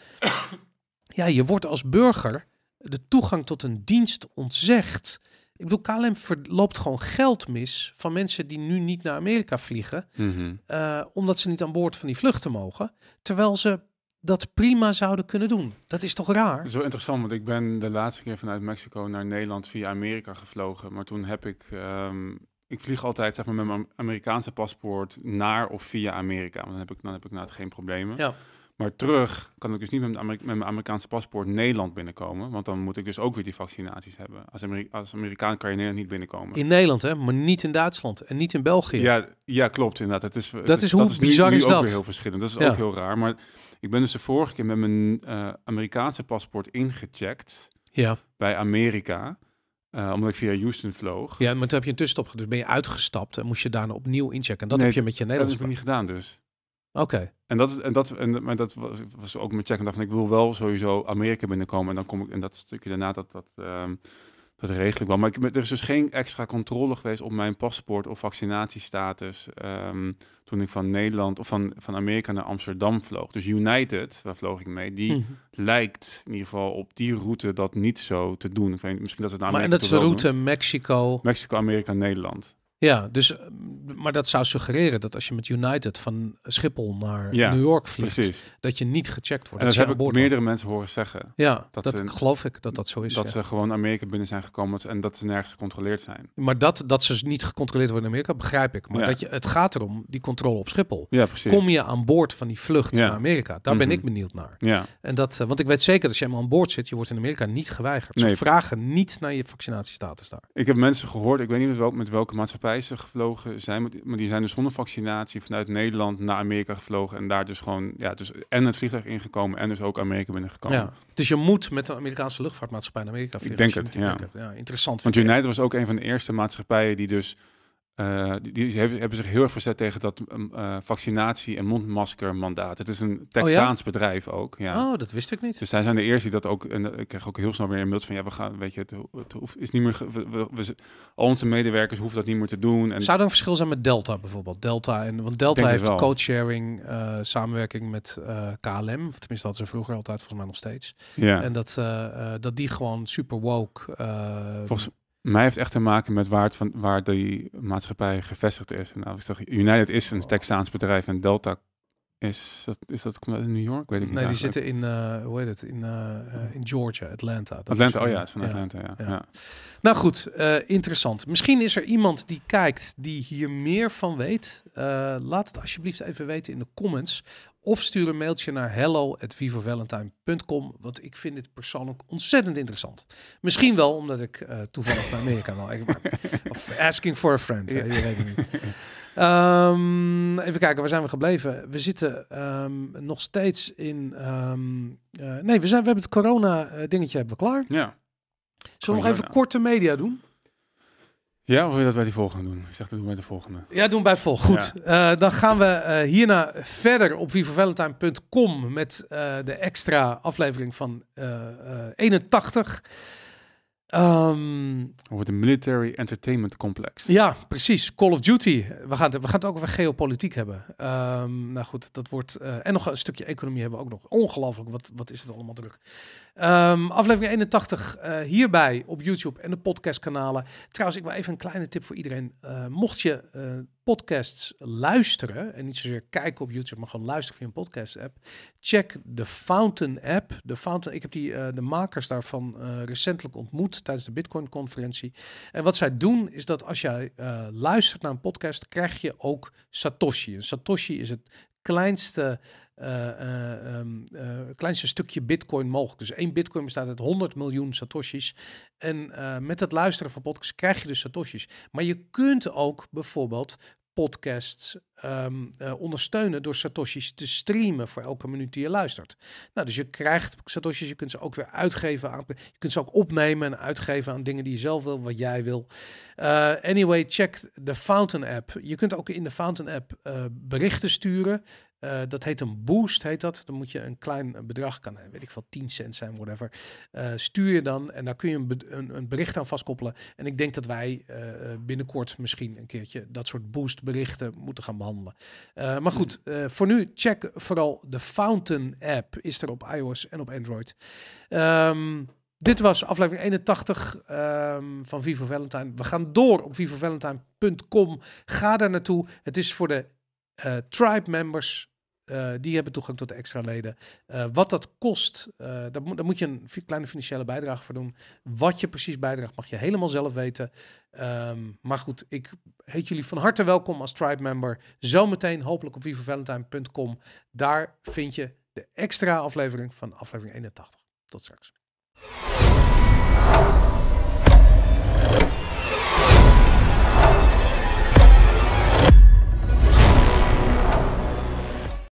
S1: je wordt als burger de toegang tot een dienst ontzegd. Ik bedoel, KLM loopt gewoon geld mis van mensen die nu niet naar Amerika vliegen, omdat ze niet aan boord van die vluchten mogen, terwijl ze dat prima zouden kunnen doen. Dat is toch raar?
S2: Dat is wel interessant, want ik ben de laatste keer vanuit Mexico naar Nederland via Amerika gevlogen, maar toen heb ik vlieg altijd zeg maar, met mijn Amerikaanse paspoort naar of via Amerika, want dan heb ik nou geen problemen.
S1: Ja.
S2: Maar terug kan ik dus niet met mijn Amerikaanse paspoort Nederland binnenkomen. Want dan moet ik dus ook weer die vaccinaties hebben. Als Amerikaan kan je Nederland niet binnenkomen.
S1: In Nederland, hè? Maar niet in Duitsland en niet in België.
S2: Ja, klopt inderdaad.
S1: Dat is bizar is
S2: ook
S1: dat?
S2: Weer heel verschillend. Dat is ook heel raar. Maar ik ben dus de vorige keer met mijn Amerikaanse paspoort ingecheckt bij Amerika. Omdat ik via Houston vloog.
S1: Ja, maar toen heb je een tussenstop. Dus ben je uitgestapt en moest je daarna opnieuw inchecken. En dat heb je met je Nederlands.
S2: Dat heb ik niet gedaan dus.
S1: Oké.
S2: Maar dat was ook mijn check. En dacht van, ik wil wel sowieso Amerika binnenkomen. En dan kom ik in dat stukje daarna, dat regel ik wel. Maar er is dus geen extra controle geweest op mijn paspoort of vaccinatiestatus toen ik van Nederland of van Amerika naar Amsterdam vloog. Dus United, waar vloog ik mee, die lijkt in ieder geval op die route dat niet zo te doen. Ik weet, misschien dat het naar
S1: Maar en
S2: Amerika
S1: dat is de
S2: toe wel
S1: route
S2: doen.
S1: Mexico.
S2: Mexico, Amerika, Nederland.
S1: Ja, dus, maar dat zou suggereren dat als je met United van Schiphol naar
S2: Ja,
S1: New York vliegt,
S2: Precies.
S1: dat je niet gecheckt wordt.
S2: En dat
S1: je
S2: heb
S1: aan
S2: ik
S1: boord
S2: meerdere mensen horen zeggen.
S1: bent. Ja,
S2: dat
S1: dat
S2: ze-
S1: geloof ik dat zo is.
S2: Dat
S1: ja.
S2: ze gewoon Amerika binnen zijn gekomen en dat ze nergens gecontroleerd zijn.
S1: Maar dat ze niet gecontroleerd worden in Amerika, begrijp ik. Maar
S2: Ja.
S1: het gaat erom, die controle op Schiphol.
S2: Ja, precies.
S1: Kom je aan boord van die vlucht
S2: Ja.
S1: naar Amerika? Daar ben
S2: Mhm.
S1: ik benieuwd naar.
S2: Ja,
S1: En want ik weet zeker dat als je helemaal aan boord zit, je wordt in Amerika niet geweigerd. Ze
S2: Nee.
S1: vragen niet naar je vaccinatiestatus daar.
S2: ik heb mensen gehoord, ik weet niet met welke maatschappij ze gevlogen zijn, maar die zijn dus zonder vaccinatie vanuit Nederland naar Amerika gevlogen en daar dus gewoon, dus en het vliegtuig ingekomen en dus ook Amerika binnengekomen.
S1: Ja. Dus je moet met de Amerikaanse luchtvaartmaatschappij naar Amerika vliegen.
S2: denk
S1: als je
S2: het,
S1: niet
S2: ja.
S1: Amerika hebt. Ja, interessant.
S2: Want
S1: verkeer.
S2: United was ook een van de eerste maatschappijen die dus die hebben zich heel erg verzet tegen dat vaccinatie- en mondmaskermandaat. Het is een Texaans bedrijf ook. Ja.
S1: Oh, dat wist ik niet.
S2: Dus zij zijn de eerste die dat ook. En ik kreeg ook heel snel weer een mail van we gaan, weet je, is niet meer. Al onze medewerkers hoeven dat niet meer te doen. En
S1: Zou er een verschil zijn met Delta bijvoorbeeld? Want Delta
S2: Denk het
S1: heeft
S2: wel.
S1: codesharing samenwerking met KLM. Of tenminste, dat ze vroeger altijd, volgens mij nog steeds.
S2: ja,
S1: En dat die gewoon super woke.
S2: volgens mij heeft echt te maken met waar die maatschappij gevestigd is. En nou, ik zeg, United is een Texaans bedrijf en Delta is dat komt uit New York? Weet ik niet.
S1: Nee, die
S2: eigenlijk.
S1: zitten in, hoe heet het, in Georgia, Atlanta. Dat
S2: Atlanta,
S1: is,
S2: het is van Atlanta, ja.
S1: ja.
S2: Ja.
S1: Nou goed, interessant. Misschien is er iemand die kijkt die hier meer van weet. Laat het alsjeblieft even weten in de comments. Of stuur een mailtje naar hello@vivovalentine.com. Want ik vind dit persoonlijk ontzettend interessant. Misschien wel omdat ik toevallig naar Amerika wil. Of asking for a friend. Je weet het niet. Even kijken, waar zijn we gebleven? We zitten nog steeds in... nee, we hebben het corona dingetje hebben we klaar.
S2: Ja.
S1: Zullen we nog even korte media doen?
S2: Ja, of wil je dat bij die volgende doen? Ik zeg dat doen we bij de volgende.
S1: Ja, doen bij vol. Goed. Dan gaan we hierna verder op vivovalentine.com met de extra aflevering van 81.
S2: Over de Military Entertainment Complex.
S1: Ja, precies. Call of Duty. We gaan het ook over geopolitiek hebben. Nou goed, dat wordt... en nog een stukje economie hebben we ook nog. Ongelooflijk, wat is het allemaal druk. Aflevering 81 hierbij op YouTube en de podcastkanalen. Trouwens, ik wil even een kleine tip voor iedereen. Mocht je podcasts luisteren en niet zozeer kijken op YouTube, maar gewoon luisteren via een podcast app, check de Fountain app. Ik heb de makers daarvan recentelijk ontmoet tijdens de Bitcoin conferentie. En wat zij doen is dat als jij luistert naar een podcast, krijg je ook Satoshi. En Satoshi is het kleinste stukje Bitcoin mogelijk. Dus 1 Bitcoin bestaat uit 100 miljoen Satoshis. En met het luisteren van podcasts krijg je dus Satoshis. Maar je kunt ook bijvoorbeeld podcasts ondersteunen door Satoshis te streamen voor elke minuut die je luistert. Nou, dus je krijgt Satoshis, je kunt ze ook weer uitgeven aan, je kunt ze ook opnemen en uitgeven aan dingen die je zelf wil, wat jij wil. Anyway, check de Fountain app. Je kunt ook in de Fountain app berichten sturen. Dat heet een boost, heet dat. Dan moet je een klein bedrag, kan weet ik veel, 10 cent zijn, whatever. Stuur je dan en daar kun je een bericht aan vastkoppelen. En ik denk dat wij binnenkort misschien een keertje dat soort boost berichten moeten gaan behandelen. Maar goed, voor nu check vooral de Fountain app. Is er op iOS en op Android. Dit was aflevering 81 van Vivo Valentine. We gaan door op vivovalentine.com. Ga daar naartoe. Het is voor de Tribe members. Die hebben toegang tot de extra leden. Wat dat kost, daar moet je een kleine financiële bijdrage voor doen. Wat je precies bijdraagt, mag je helemaal zelf weten. Maar goed, ik heet jullie van harte welkom als Tribe member. Zometeen hopelijk op vivovalentine.com. Daar vind je de extra aflevering van aflevering 81. Tot straks.